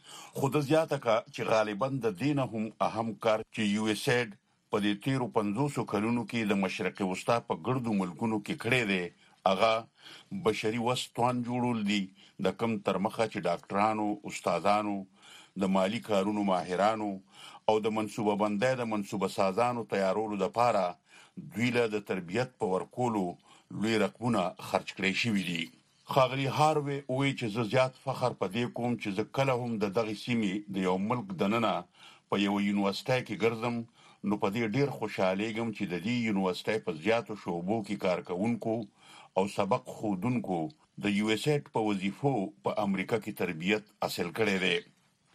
خو د زیاته کا چې غالبا د دینه هم اهم کار چې یو اس ایډ په دې تیرو پنځوسو کلونو کې د مشرقي وسطا په ګردو ملکونو کې کړی دی هغه بشري وسطوان جوړول دي د کم تر مخه چې ډاکټرانو، استادانو، د مالی کارونو ماهرانو او د منصوبه بندۍ د منصوبه سازانو تیارولو لپاره دوی له د تربیت په ورکولو لوی رقمونه خرج کړي شوي دي. خاغلی هاروی وایي چې زه زیات فخر په دې کوم چې زه کله هم د دغه سیمې د یو ملک دننه په یو یونیورسيټي کې ګرځم نو په دې ډیر خوشالېږم چې د دې یونیورسيټي په زیاتو شعبو کې کارکونکو او سبق خودونکو د یو اس ایډ په وظیفو په امریکا کې تربیت حاصل کړي دي.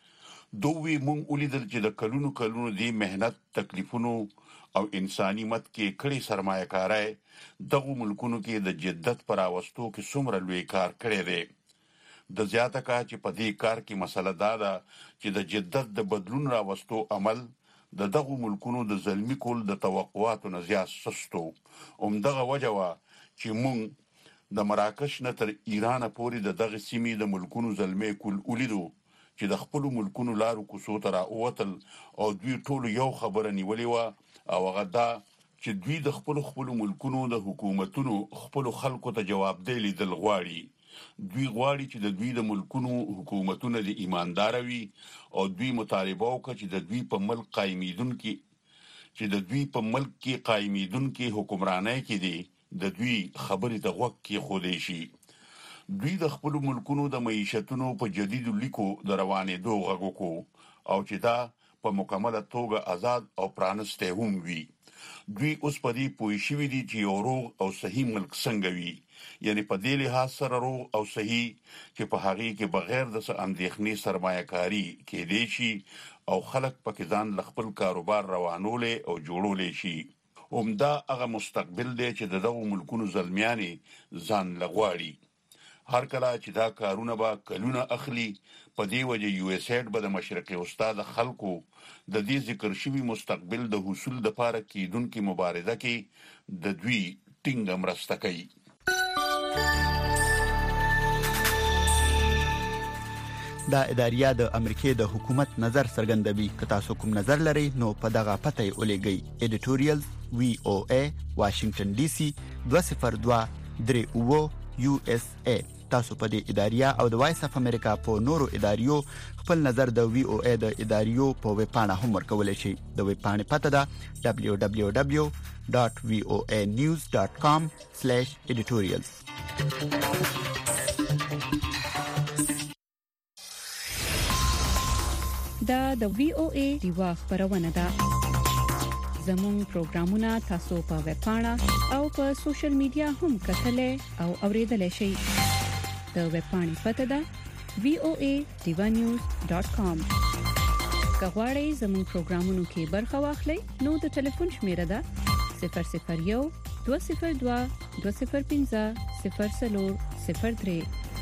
دوی مونږ ولیدل چې د کلونو کلونو دی مهنت، تکلیفونو او انساني مت کې کړي سرمایه کارای دغه ملکونو کې د جدت پر اوستو کې څومره لوی کار کړی دی. د زیاته کا چې په دې کار کې مسله دا ده چې د جدت د بدلون راوستو عمل د دغه ملکونو د ظلمي کول د توقعاتو نه زیات سستو. همدغه وجه وه چې مونږ د مراکش نه تر ایران پورې د دغه سیمې د ملکونو ظلمي کول ولیدو چې د خپل ملکونو لارو کوڅو ته راووتل او دوی ټول یو خبره نیولې وه او هغه دا چې دوی د خپل خپل ملکونو د حکومتونو خپل خلکو ته جوابدهي لیدل غواړي. دوی غواړي چې د دوی د ملکونو حکومتونه د ایماندار وي او دوی مطالبه وکړي چې د دوی په ملک قائمیدونکو چې د دوی په ملک کې قائمیدونکو حکمرانۍ کې دي د دوی خبرې د غوږ کې خودي شي. دوی د خپل ملکونو د معیشتونو په جديدو لیکو د روانې دوه غوکو او چې دا په مکمله توګه آزاد او پرانسته هم وي. دوی اوس په دې پوه شوي دي چې یو روغ او صحیح ملک څنګه وي، یعنی په دې لحاظ سره روغ او صحیح چې په هغه کې بغیر د څه اندېښنې سرمایه‌کاري کېدای شي او خلک پکې ځان ل خپل کاروبار روانولې او جوړولې شي. همدا هغه مستقبل دی چې دغه ملکونو زلمیانې ځان لغواړي. هر کله چې دا کارونه به کلونه اخلي، په دې وجه یو اس ایډ به د مشرقي استاد خلکو د دې ذکر شوی مستقبل د حصول لپاره کیدونکو مبارزه کې د دوی ټینګ مرسته کوي. دا اداریه د امریکای د حکومت نظر څرګندوي. که تاسو کوم نظر لرئ نو په دغه پته یې ولېږئ. editorial وی او ای واشنگټن ډي سي دوه صفر دوه درې اوه یو اس ای. تاسو په دې اداریه او د وایس اف امریکا په نورو اداریو خپل نظر د وی او ای د اداریو په ویب پاڼه هم ورکولای شئ. د ویب پاڼې پته ده دبليو دبليو دبليو ډاټ وی او ای نیوز ډاټ کام سلیش editorials. دا د وی او ای دیوا خبرونه ده. زموږ پروګرامونه تاسو په ویب پاڼه او په سوشل میډیا هم کتلای او اوریدلای شئ. د ویب پاڼې پته ده وی او ای دیوا نیوز ډاټ کام. که غواړئ زموږ پروګرامونو کې برخه واخلئ نو د ټلیفون شمیره ده صفر صفر یو دوه صفر دوه دوه صفر پنځه صفر صفر صفر درې.